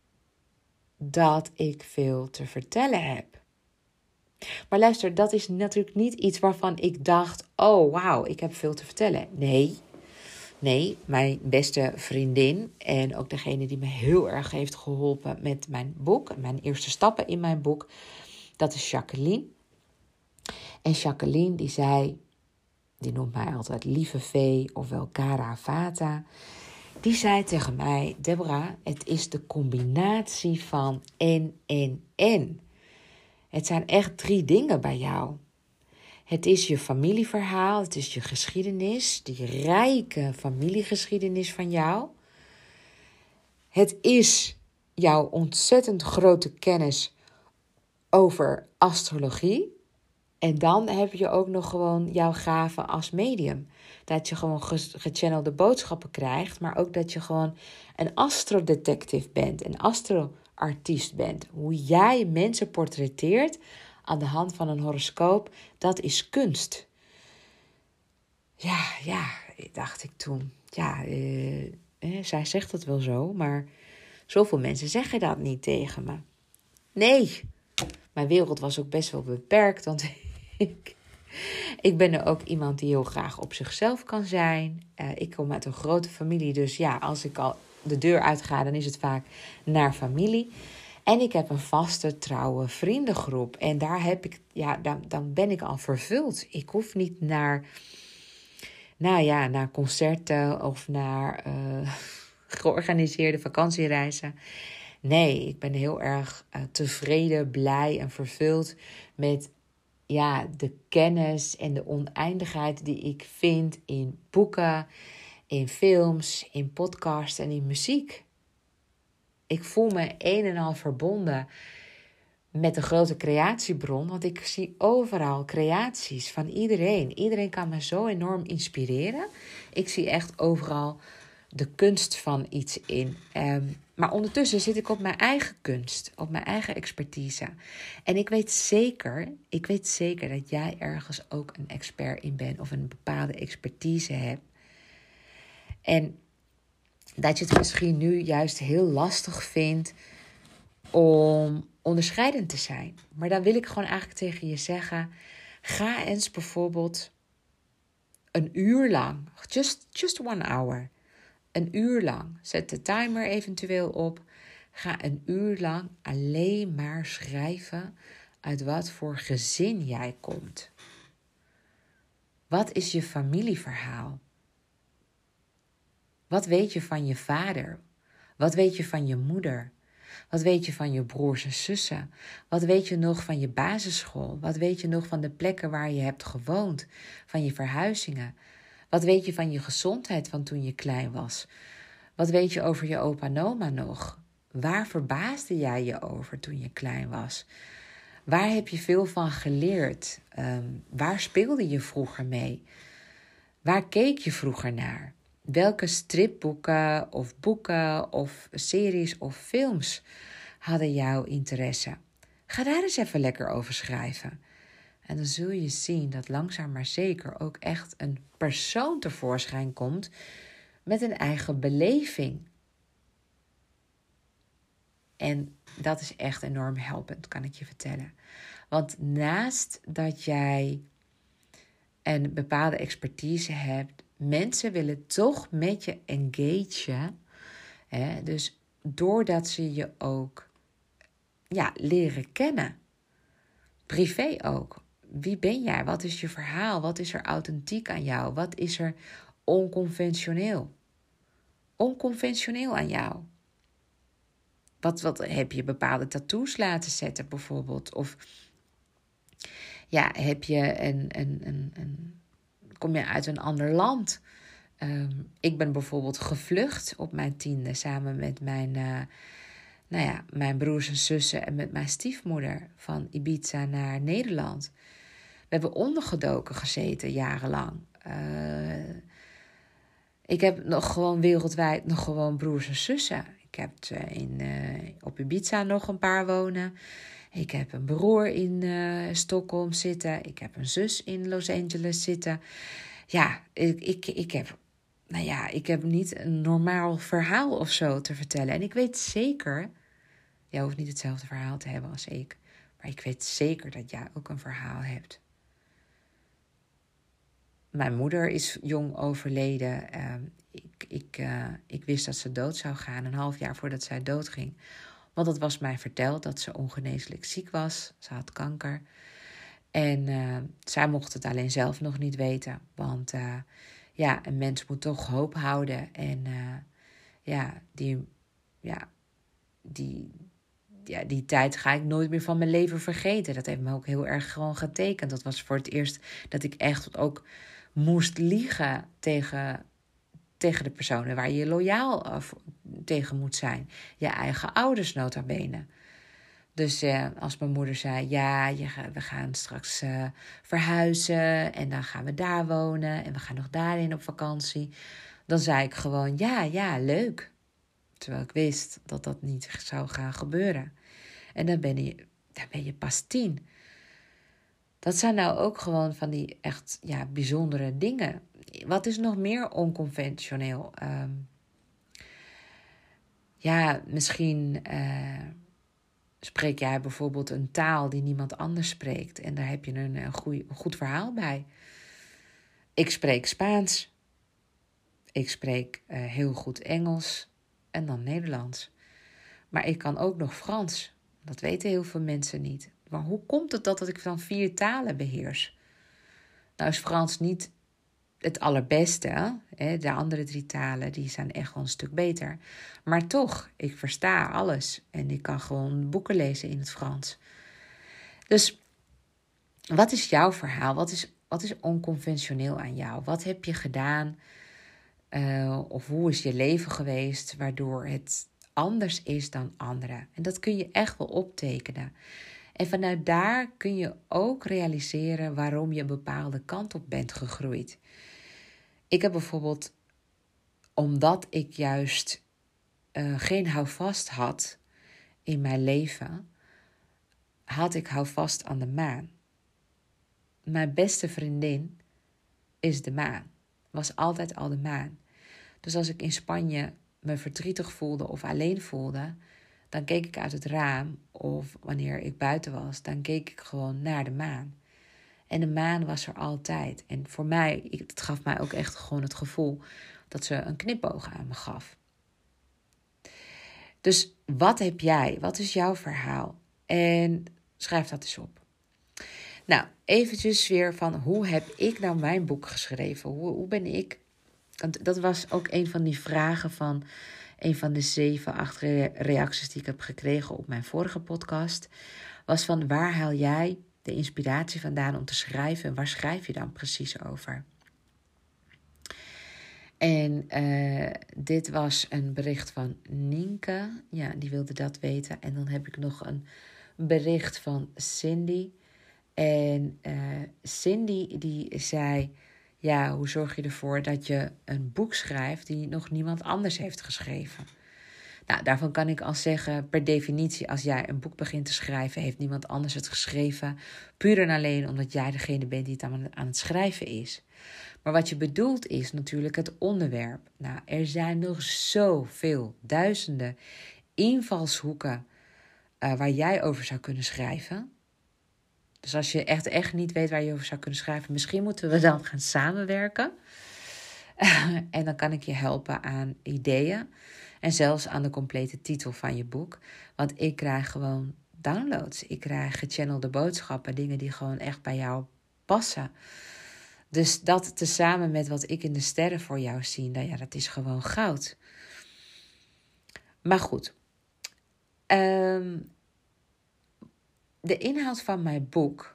dat ik veel te vertellen heb. Maar luister, dat is natuurlijk niet iets waarvan ik dacht, oh wauw, ik heb veel te vertellen. Nee, nee, mijn beste vriendin en ook degene die me heel erg heeft geholpen met mijn boek, mijn eerste stappen in mijn boek, dat is Jacqueline. En Jacqueline die zei, die noemt mij altijd Lieve Vee ofwel Cara Vata. Die zei tegen mij, Deborah, het is de combinatie van en, en, en. Het zijn echt drie dingen bij jou. Het is je familieverhaal, het is je geschiedenis, die rijke familiegeschiedenis van jou. Het is jouw ontzettend grote kennis over astrologie. En dan heb je ook nog gewoon jouw gave als medium. Dat je gewoon gechannelde boodschappen krijgt, maar ook dat je gewoon een astrodetective bent, een astroartiest bent. Hoe jij mensen portretteert aan de hand van een horoscoop, dat is kunst. Ja, ja, dacht ik toen. Ja, eh, eh, zij zegt het wel zo, maar zoveel mensen zeggen dat niet tegen me. Nee, mijn wereld was ook best wel beperkt, want ik, ik ben er ook iemand die heel graag op zichzelf kan zijn. Uh, ik kom uit een grote familie, dus ja, als ik al de deur uitga, dan is het vaak naar familie. En ik heb een vaste, trouwe vriendengroep. En daar heb ik, ja, dan, dan ben ik al vervuld. Ik hoef niet naar, nou ja, naar concerten of naar uh, georganiseerde vakantiereizen. Nee, ik ben heel erg uh, tevreden, blij en vervuld met ja, de kennis en de oneindigheid die ik vind in boeken, in films, in podcasts en in muziek. Ik voel me een en al verbonden met de grote creatiebron, want ik zie overal creaties van iedereen. Iedereen kan me zo enorm inspireren. Ik zie echt overal de kunst van iets in. Um, maar ondertussen zit ik op mijn eigen kunst, op mijn eigen expertise. En ik weet zeker, ik weet zeker dat jij ergens ook een expert in bent of een bepaalde expertise hebt. En dat je het misschien nu juist heel lastig vindt om onderscheidend te zijn. Maar dan wil ik gewoon eigenlijk tegen je zeggen, ga eens bijvoorbeeld een uur lang, just, just one hour, een uur lang, zet de timer eventueel op, ga een uur lang alleen maar schrijven uit wat voor gezin jij komt. Wat is je familieverhaal? Wat weet je van je vader? Wat weet je van je moeder? Wat weet je van je broers en zussen? Wat weet je nog van je basisschool? Wat weet je nog van de plekken waar je hebt gewoond? Van je verhuizingen? Wat weet je van je gezondheid van toen je klein was? Wat weet je over je opa en oma nog? Waar verbaasde jij je over toen je klein was? Waar heb je veel van geleerd? Um, waar speelde je vroeger mee? Waar keek je vroeger naar? Welke stripboeken of boeken of series of films hadden jouw interesse? Ga daar eens even lekker over schrijven. En dan zul je zien dat langzaam maar zeker ook echt een persoon tevoorschijn komt met een eigen beleving. En dat is echt enorm helpend, kan ik je vertellen. Want naast dat jij een bepaalde expertise hebt, mensen willen toch met je engagen. Hè? Dus doordat ze je ook ja, leren kennen. Privé ook. Wie ben jij? Wat is je verhaal? Wat is er authentiek aan jou? Wat is er onconventioneel? Onconventioneel aan jou? Wat, wat heb je bepaalde tattoos laten zetten bijvoorbeeld? Of ja, heb je een, een, een, een kom je uit een ander land? Um, ik ben bijvoorbeeld gevlucht op mijn tiende samen met mijn, uh, nou ja, mijn broers en zussen en met mijn stiefmoeder van Ibiza naar Nederland. We hebben ondergedoken gezeten jarenlang. Uh, ik heb nog gewoon wereldwijd nog gewoon broers en zussen. Ik heb uh, in, uh, op Ibiza nog een paar wonen. Ik heb een broer in uh, Stockholm zitten. Ik heb een zus in Los Angeles zitten. Ja, ik, ik, ik heb... Nou ja, ik heb niet een normaal verhaal of zo te vertellen. En ik weet zeker, jij hoeft niet hetzelfde verhaal te hebben als ik. Maar ik weet zeker dat jij ook een verhaal hebt. Mijn moeder is jong overleden. Uh, ik, ik, uh, ik wist dat ze dood zou gaan, een half jaar voordat zij doodging. Want het was mij verteld dat ze ongeneeslijk ziek was. Ze had kanker. En uh, zij mocht het alleen zelf nog niet weten. Want uh, ja, een mens moet toch hoop houden. En uh, ja, die, ja, die, ja, die tijd ga ik nooit meer van mijn leven vergeten. Dat heeft me ook heel erg gewoon getekend. Dat was voor het eerst dat ik echt ook moest liegen tegen, tegen de personen waar je loyaal uh, tegen moet zijn. Je eigen ouders nota bene. Dus uh, als mijn moeder zei, ja, je ga, we gaan straks uh, verhuizen en dan gaan we daar wonen en we gaan nog daarin op vakantie. Dan zei ik gewoon, ja, ja, leuk. Terwijl ik wist dat dat niet zou gaan gebeuren. En dan ben je, dan ben je pas tien. Dat zijn nou ook gewoon van die echt ja, bijzondere dingen. Wat is nog meer onconventioneel? Um, ja, misschien... Uh, Spreek jij bijvoorbeeld een taal die niemand anders spreekt en daar heb je een, een, goeie, een goed verhaal bij. Ik spreek Spaans. Ik spreek uh, heel goed Engels en dan Nederlands. Maar ik kan ook nog Frans. Dat weten heel veel mensen niet. Maar hoe komt het dat, dat ik dan vier talen beheers? Nou is Frans niet het allerbeste. Hè? De andere drie talen die zijn echt wel een stuk beter. Maar toch, ik versta alles. En ik kan gewoon boeken lezen in het Frans. Dus wat is jouw verhaal? Wat is, wat is onconventioneel aan jou? Wat heb je gedaan? Uh, of hoe is je leven geweest waardoor het anders is dan anderen? En dat kun je echt wel optekenen. En vanuit daar kun je ook realiseren waarom je een bepaalde kant op bent gegroeid. Ik heb bijvoorbeeld, omdat ik juist uh, geen houvast had in mijn leven, had ik houvast aan de maan. Mijn beste vriendin is de maan. Was altijd al de maan. Dus als ik in Spanje me verdrietig voelde of alleen voelde, dan keek ik uit het raam. Of wanneer ik buiten was, dan keek ik gewoon naar de maan. En de maan was er altijd. En voor mij, het gaf mij ook echt gewoon het gevoel dat ze een knipoog aan me gaf. Dus wat heb jij? Wat is jouw verhaal? En schrijf dat eens op. Nou, eventjes weer van hoe heb ik nou mijn boek geschreven? Hoe, hoe ben ik? Want dat was ook een van die vragen van een van de zeven, acht reacties die ik heb gekregen op mijn vorige podcast. Was van waar haal jij de inspiratie vandaan om te schrijven? En waar schrijf je dan precies over? En uh, dit was een bericht van Nienke. Ja, die wilde dat weten. En dan heb ik nog een bericht van Cindy. En uh, Cindy die zei, ja, hoe zorg je ervoor dat je een boek schrijft die nog niemand anders heeft geschreven? Nou, daarvan kan ik al zeggen, per definitie, als jij een boek begint te schrijven, heeft niemand anders het geschreven. Puur en alleen omdat jij degene bent die het aan, aan het schrijven is. Maar wat je bedoelt is natuurlijk het onderwerp. Nou, er zijn nog zoveel, duizenden invalshoeken uh, waar jij over zou kunnen schrijven. Dus als je echt, echt niet weet waar je over zou kunnen schrijven, misschien moeten we dan gaan samenwerken. Uh, en dan kan ik je helpen aan ideeën. En zelfs aan de complete titel van je boek. Want ik krijg gewoon downloads. Ik krijg gechannelde boodschappen. Dingen die gewoon echt bij jou passen. Dus dat tezamen met wat ik in de sterren voor jou zie. Nou ja, dat is gewoon goud. Maar goed. Um, de inhoud van mijn boek.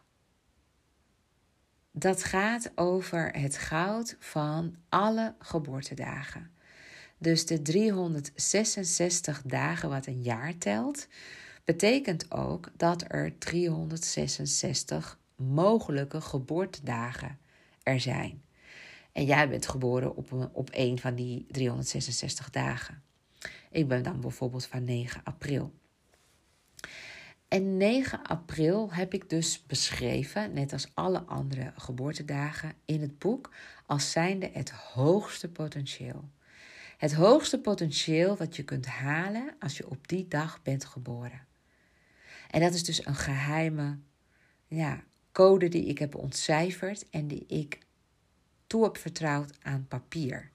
Dat gaat over het goud van alle geboortedagen. Dus de driehonderdzesenzestig dagen wat een jaar telt, betekent ook dat er driehonderdzesenzestig mogelijke geboortedagen er zijn. En jij bent geboren op een, op een van die driehonderdzesenzestig dagen. Ik ben dan bijvoorbeeld van negen april. En negen april heb ik dus beschreven, net als alle andere geboortedagen in het boek, als zijnde het hoogste potentieel. Het hoogste potentieel dat je kunt halen als je op die dag bent geboren. En dat is dus een geheime ja, code die ik heb ontcijferd en die ik toe heb vertrouwd aan papier.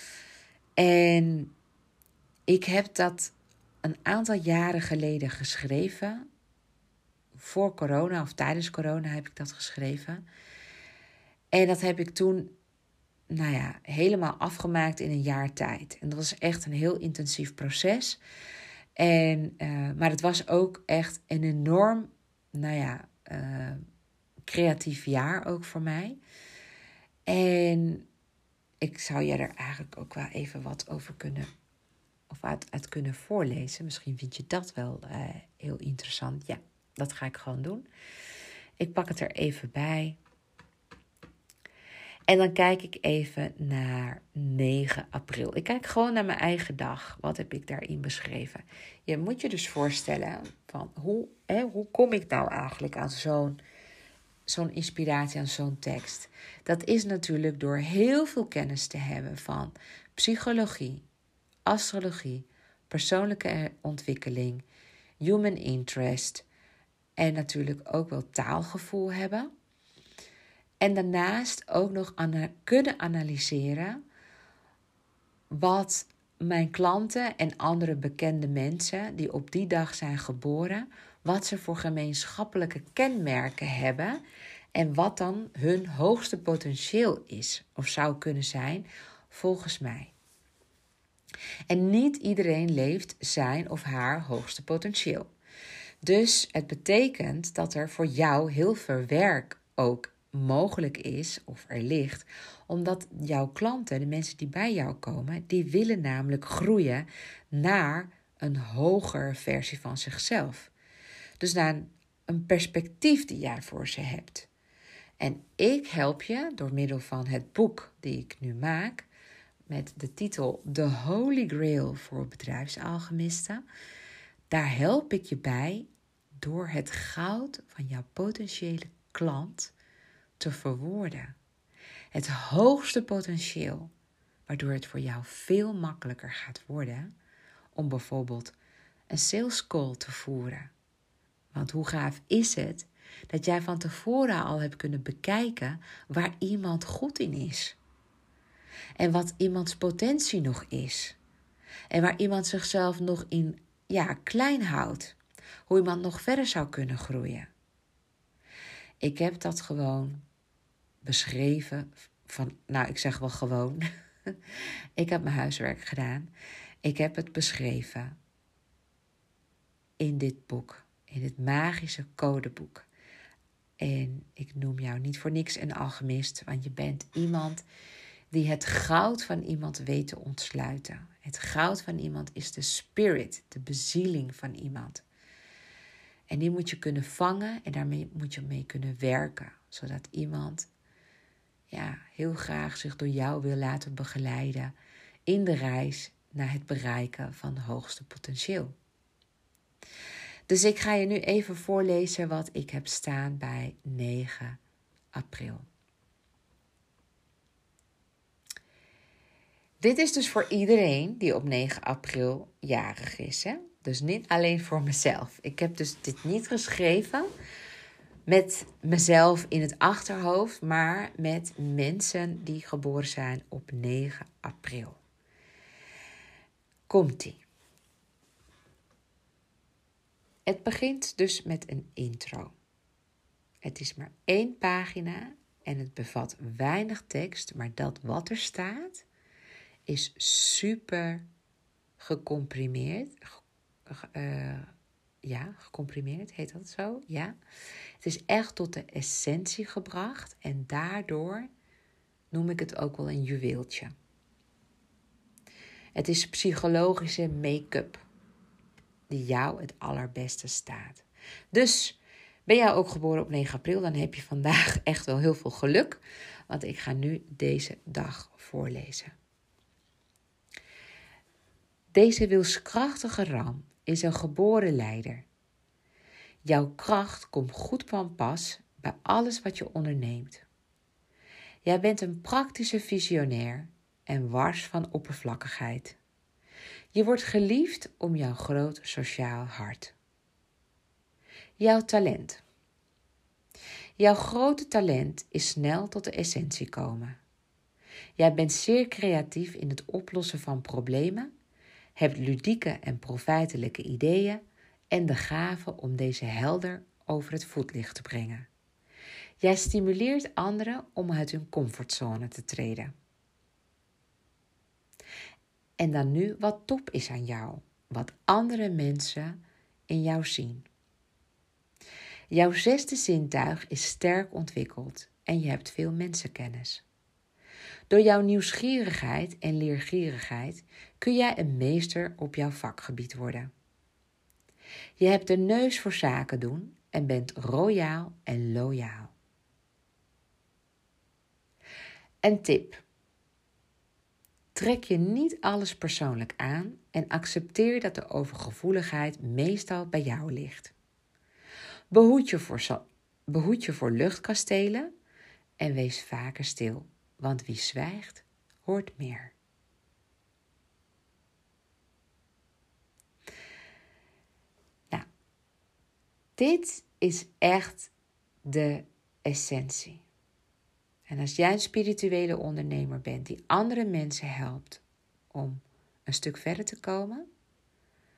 En ik heb dat een aantal jaren geleden geschreven. Voor corona of tijdens corona heb ik dat geschreven. En dat heb ik toen nou ja, helemaal afgemaakt in een jaar tijd. En dat was echt een heel intensief proces. En, uh, maar het was ook echt een enorm, nou ja, uh, creatief jaar ook voor mij. En ik zou je er eigenlijk ook wel even wat over kunnen, of uit, uit kunnen voorlezen. Misschien vind je dat wel uh, heel interessant. Ja, dat ga ik gewoon doen. Ik pak het er even bij. En dan kijk ik even naar negen april. Ik kijk gewoon naar mijn eigen dag. Wat heb ik daarin beschreven? Je moet je dus voorstellen van hoe, hè, hoe kom ik nou eigenlijk aan zo'n, zo'n inspiratie, aan zo'n tekst? Dat is natuurlijk door heel veel kennis te hebben van psychologie, astrologie, persoonlijke ontwikkeling, human interest en natuurlijk ook wel taalgevoel hebben. En daarnaast ook nog ana- kunnen analyseren wat mijn klanten en andere bekende mensen die op die dag zijn geboren, wat ze voor gemeenschappelijke kenmerken hebben En wat dan hun hoogste potentieel is of zou kunnen zijn, volgens mij. En niet iedereen leeft zijn of haar hoogste potentieel. Dus het betekent dat er voor jou heel veel werk ook mogelijk is of er ligt. Omdat jouw klanten, de mensen die bij jou komen, die willen namelijk groeien naar een hogere versie van zichzelf. Dus naar een, een perspectief die jij voor ze hebt. En ik help je door middel van het boek die ik nu maak, met de titel The Holy Grail voor bedrijfsalchemisten. Daar help ik je bij door het goud van jouw potentiële klant te verwoorden. Het hoogste potentieel, waardoor het voor jou veel makkelijker gaat worden om bijvoorbeeld een sales call te voeren. Want hoe gaaf is het dat jij van tevoren al hebt kunnen bekijken waar iemand goed in is. En wat iemands potentie nog is. En waar iemand zichzelf nog in ja, klein houdt. Hoe iemand nog verder zou kunnen groeien. Ik heb dat gewoon beschreven. Van, nou, ik zeg wel gewoon. Ik heb mijn huiswerk gedaan. Ik heb het beschreven in dit boek. In dit magische codeboek. En ik noem jou niet voor niks een alchemist. Want je bent iemand die het goud van iemand weet te ontsluiten. Het goud van iemand is de spirit, de bezieling van iemand. En die moet je kunnen vangen en daarmee moet je mee kunnen werken. Zodat iemand ja, heel graag zich door jou wil laten begeleiden in de reis naar het bereiken van het hoogste potentieel. Dus ik ga je nu even voorlezen wat ik heb staan bij negen april. Dit is dus voor iedereen die op negen april jarig is. Hè? Dus niet alleen voor mezelf. Ik heb dus dit niet geschreven met mezelf in het achterhoofd, maar met mensen die geboren zijn op negen april. Komt-ie. Het begint dus met een intro. Het is maar één pagina en het bevat weinig tekst, maar dat wat er staat is super gecomprimeerd. Uh, ja, gecomprimeerd, heet dat zo? Ja. Het is echt tot de essentie gebracht en daardoor noem ik het ook wel een juweeltje. Het is psychologische make-up die jou het allerbeste staat. Dus ben jij ook geboren op negen april, dan heb je vandaag echt wel heel veel geluk, want ik ga nu deze dag voorlezen. Deze wilskrachtige ram is een geboren leider. Jouw kracht komt goed van pas bij alles wat je onderneemt. Jij bent een praktische visionair en wars van oppervlakkigheid. Je wordt geliefd om jouw groot sociaal hart. Jouw talent. Jouw grote talent is snel tot de essentie komen. Jij bent zeer creatief in het oplossen van problemen, hebt ludieke en profijtelijke ideeën en de gave om deze helder over het voetlicht te brengen. Jij stimuleert anderen om uit hun comfortzone te treden. En dan nu wat top is aan jou, wat andere mensen in jou zien. Jouw zesde zintuig is sterk ontwikkeld en je hebt veel mensenkennis. Door jouw nieuwsgierigheid en leergierigheid kun jij een meester op jouw vakgebied worden. Je hebt de neus voor zaken doen en bent royaal en loyaal. Een tip. Trek je niet alles persoonlijk aan en accepteer dat de overgevoeligheid meestal bij jou ligt. Behoed je voor, behoed je voor luchtkastelen en wees vaker stil, want wie zwijgt, hoort meer. Nou, dit is echt de essentie. En als jij een spirituele ondernemer bent die andere mensen helpt om een stuk verder te komen,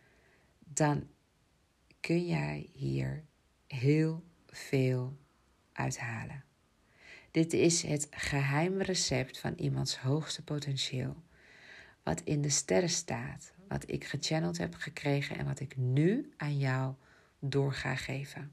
dan kun jij hier heel veel uithalen. Dit is het geheime recept van iemands hoogste potentieel. Wat in de sterren staat, wat ik gechanneld heb gekregen en wat ik nu aan jou door ga geven.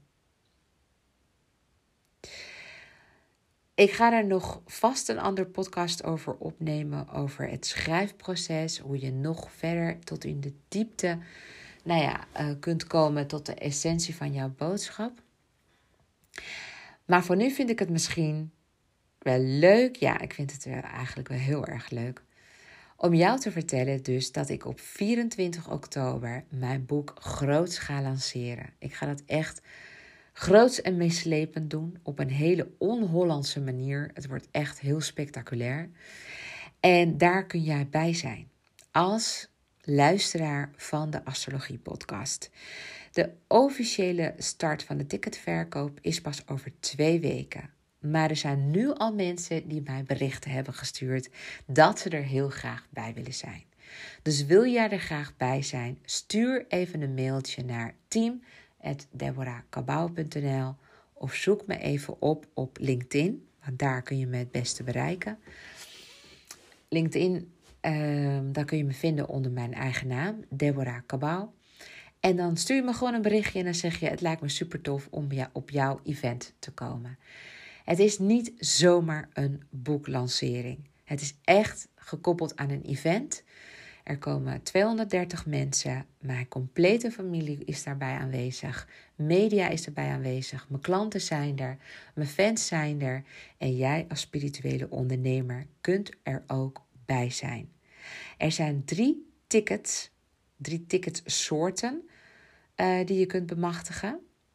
Ik ga er nog vast een andere podcast over opnemen, over het schrijfproces, hoe je nog verder tot in de diepte nou ja, uh, kunt komen tot de essentie van jouw boodschap. Maar voor nu vind ik het misschien wel leuk, ja, ik vind het wel eigenlijk wel heel erg leuk, om jou te vertellen dus dat ik op vierentwintig oktober mijn boek groots ga lanceren. Ik ga dat echt groots en meeslepend doen op een hele on-Hollandse manier. Het wordt echt heel spectaculair. En daar kun jij bij zijn als luisteraar van de Astrologie Podcast. De officiële start van de ticketverkoop is pas over twee weken. Maar er zijn nu al mensen die mij berichten hebben gestuurd dat ze er heel graag bij willen zijn. Dus wil jij er graag bij zijn, stuur even een mailtje naar team at deborah cabau punt n l of zoek me even op op LinkedIn, want daar kun je me het beste bereiken. LinkedIn, uh, daar kun je me vinden onder mijn eigen naam, Deborah Cabau. En dan stuur je me gewoon een berichtje en dan zeg je, het lijkt me super tof om ja, op jouw event te komen. Het is niet zomaar een boeklancering. Het is echt gekoppeld aan een event. Er komen tweehonderddertig mensen. Mijn complete familie is daarbij aanwezig. Media is erbij aanwezig. Mijn klanten zijn er. Mijn fans zijn er. En jij als spirituele ondernemer kunt er ook bij zijn. Er zijn drie tickets, drie ticketsoorten uh, die je kunt bemachtigen.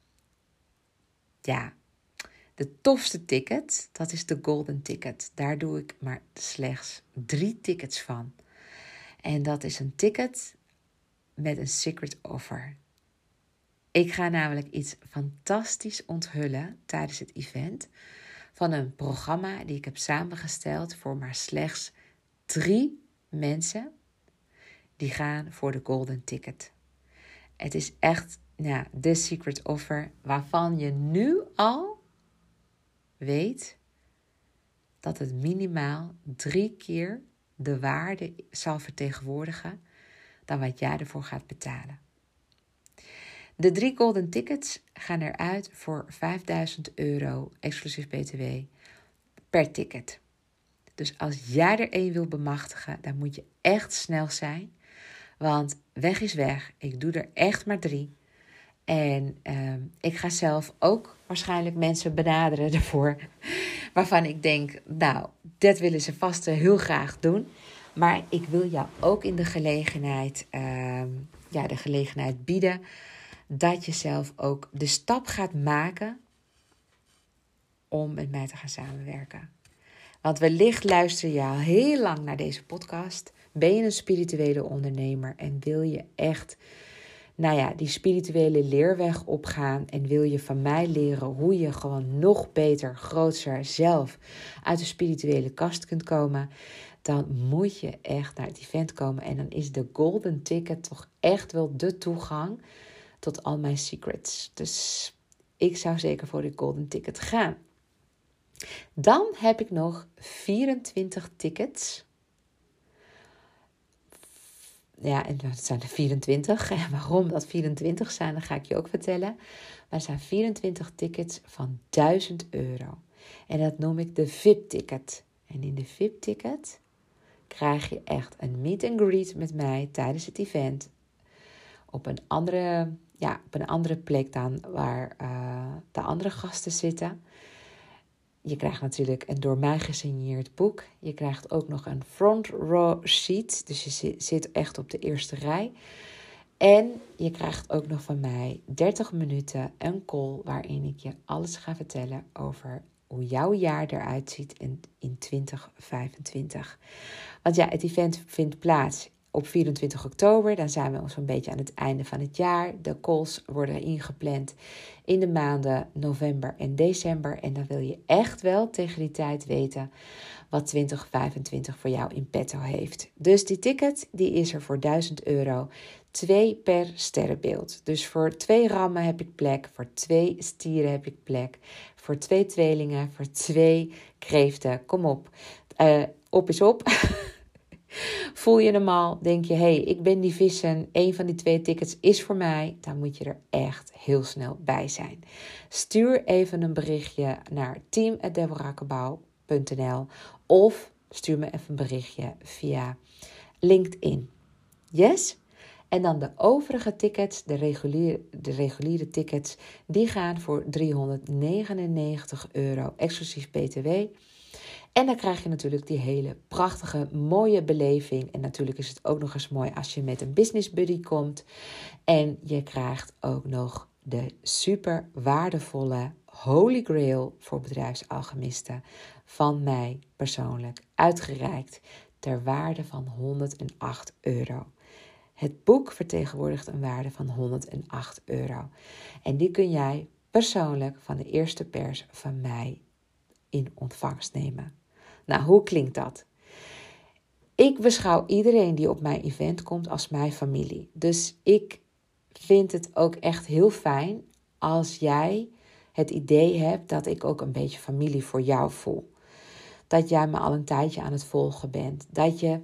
Ja, de tofste ticket, dat is de Golden Ticket. Daar doe ik maar slechts drie tickets van. En dat is een ticket met een secret offer. Ik ga namelijk iets fantastisch onthullen tijdens het event van een programma die ik heb samengesteld voor maar slechts drie mensen die gaan voor de Golden Ticket. Het is echt ja, de secret offer waarvan je nu al weet dat het minimaal drie keer de waarde zal vertegenwoordigen dan wat jij ervoor gaat betalen. De drie golden tickets gaan eruit voor vijfduizend euro, exclusief B T W, per ticket. Dus als jij er één wil bemachtigen, dan moet je echt snel zijn. Want weg is weg. Ik doe er echt maar drie. En uh, ik ga zelf ook waarschijnlijk mensen benaderen ervoor. Waarvan ik denk, nou, dat willen ze vast heel graag doen. Maar ik wil jou ook in de gelegenheid, uh, ja, de gelegenheid bieden dat je zelf ook de stap gaat maken om met mij te gaan samenwerken. Want wellicht luister je al heel lang naar deze podcast. Ben je een spirituele ondernemer en wil je echt, nou ja, die spirituele leerweg opgaan en wil je van mij leren hoe je gewoon nog beter, grootser zelf uit de spirituele kast kunt komen, dan moet je echt naar het event komen. En dan is de Golden Ticket toch echt wel de toegang tot al mijn secrets. Dus ik zou zeker voor de Golden Ticket gaan. Dan heb ik nog vierentwintig tickets. Ja, en het zijn er vierentwintig. En waarom dat vierentwintig zijn, dat ga ik je ook vertellen. Maar er zijn vierentwintig tickets van duizend euro. En dat noem ik de V I P-ticket. En in de V I P-ticket krijg je echt een meet and greet met mij tijdens het event. Op een andere, ja, op een andere plek dan waar uh, de andere gasten zitten. Je krijgt natuurlijk een door mij gesigneerd boek. Je krijgt ook nog een front row seat. Dus je zit echt op de eerste rij. En je krijgt ook nog van mij dertig minuten een call waarin ik je alles ga vertellen over hoe jouw jaar eruit ziet in, in twintig vijfentwintig. Want ja, het event vindt plaats op vierentwintig oktober. Dan zijn we zo'n beetje aan het einde van het jaar. De calls worden ingepland in de maanden november en december. En dan wil je echt wel tegen die tijd weten wat twintig vijfentwintig voor jou in petto heeft. Dus die ticket die is er voor duizend euro twee per sterrenbeeld. Dus voor twee rammen heb ik plek, voor twee stieren heb ik plek, voor twee tweelingen, voor twee kreeften. Kom op, uh, op is op. Voel je hem al, denk je, hé, hey, ik ben die vissen, een van die twee tickets is voor mij, dan moet je er echt heel snel bij zijn. Stuur even een berichtje naar team at deborahkabau punt n l of stuur me even een berichtje via LinkedIn. Yes? En dan de overige tickets, de reguliere, de reguliere tickets, die gaan voor driehonderdnegenennegentig euro, exclusief B T W. En dan krijg je natuurlijk die hele prachtige, mooie beleving. En natuurlijk is het ook nog eens mooi als je met een business buddy komt. En je krijgt ook nog de super waardevolle Holy Grail voor bedrijfsalchemisten van mij persoonlijk uitgereikt ter waarde van honderdacht euro. Het boek vertegenwoordigt een waarde van honderdacht euro. En die kun jij persoonlijk van de eerste pers van mij in ontvangst nemen. Nou, hoe klinkt dat? Ik beschouw iedereen die op mijn event komt als mijn familie. Dus ik vind het ook echt heel fijn als jij het idee hebt dat ik ook een beetje familie voor jou voel. Dat jij me al een tijdje aan het volgen bent. Dat je,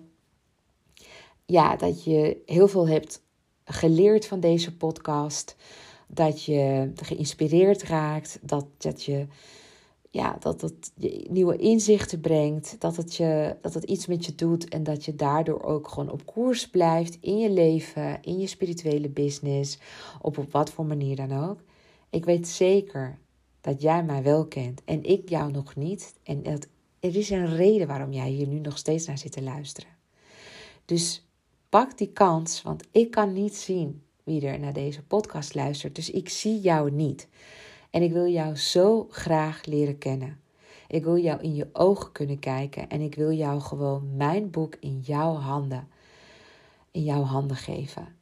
ja, dat je heel veel hebt geleerd van deze podcast. Dat je geïnspireerd raakt. Dat, dat je... Ja, dat het je nieuwe inzichten brengt, dat het, je, dat het iets met je doet en dat je daardoor ook gewoon op koers blijft in je leven, in je spirituele business, op, op wat voor manier dan ook. Ik weet zeker dat jij mij wel kent en ik jou nog niet. En dat, er is een reden waarom jij hier nu nog steeds naar zit te luisteren. Dus pak die kans, want ik kan niet zien wie er naar deze podcast luistert. Dus ik zie jou niet. En ik wil jou zo graag leren kennen. Ik wil jou in je ogen kunnen kijken. En ik wil jou gewoon mijn boek in jouw handen, in jouw handen geven.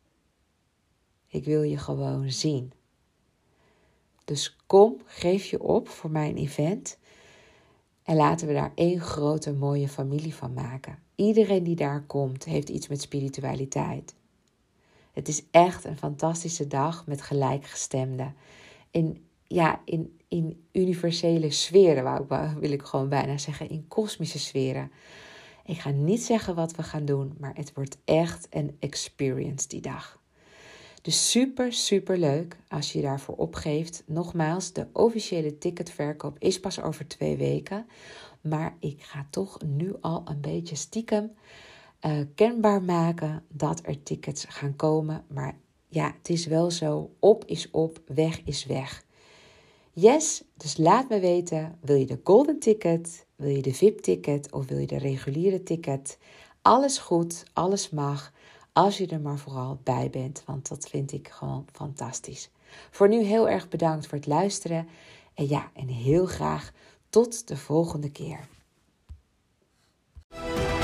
Ik wil je gewoon zien. Dus kom, geef je op voor mijn event. En laten we daar één grote mooie familie van maken. Iedereen die daar komt, heeft iets met spiritualiteit. Het is echt een fantastische dag met gelijkgestemden. In, ja, in, in universele sferen, wou ik, wil ik gewoon bijna zeggen, in kosmische sferen. Ik ga niet zeggen wat we gaan doen, maar het wordt echt een experience die dag. Dus super, super leuk als je je daarvoor opgeeft. Nogmaals, de officiële ticketverkoop is pas over twee weken. Maar ik ga toch nu al een beetje stiekem uh, kenbaar maken dat er tickets gaan komen. Maar ja, het is wel zo, op is op, weg is weg. Yes, dus laat me weten, wil je de golden ticket, wil je de V I P-ticket of wil je de reguliere ticket? Alles goed, alles mag, als je er maar vooral bij bent, want dat vind ik gewoon fantastisch. Voor nu heel erg bedankt voor het luisteren en ja, en heel graag tot de volgende keer.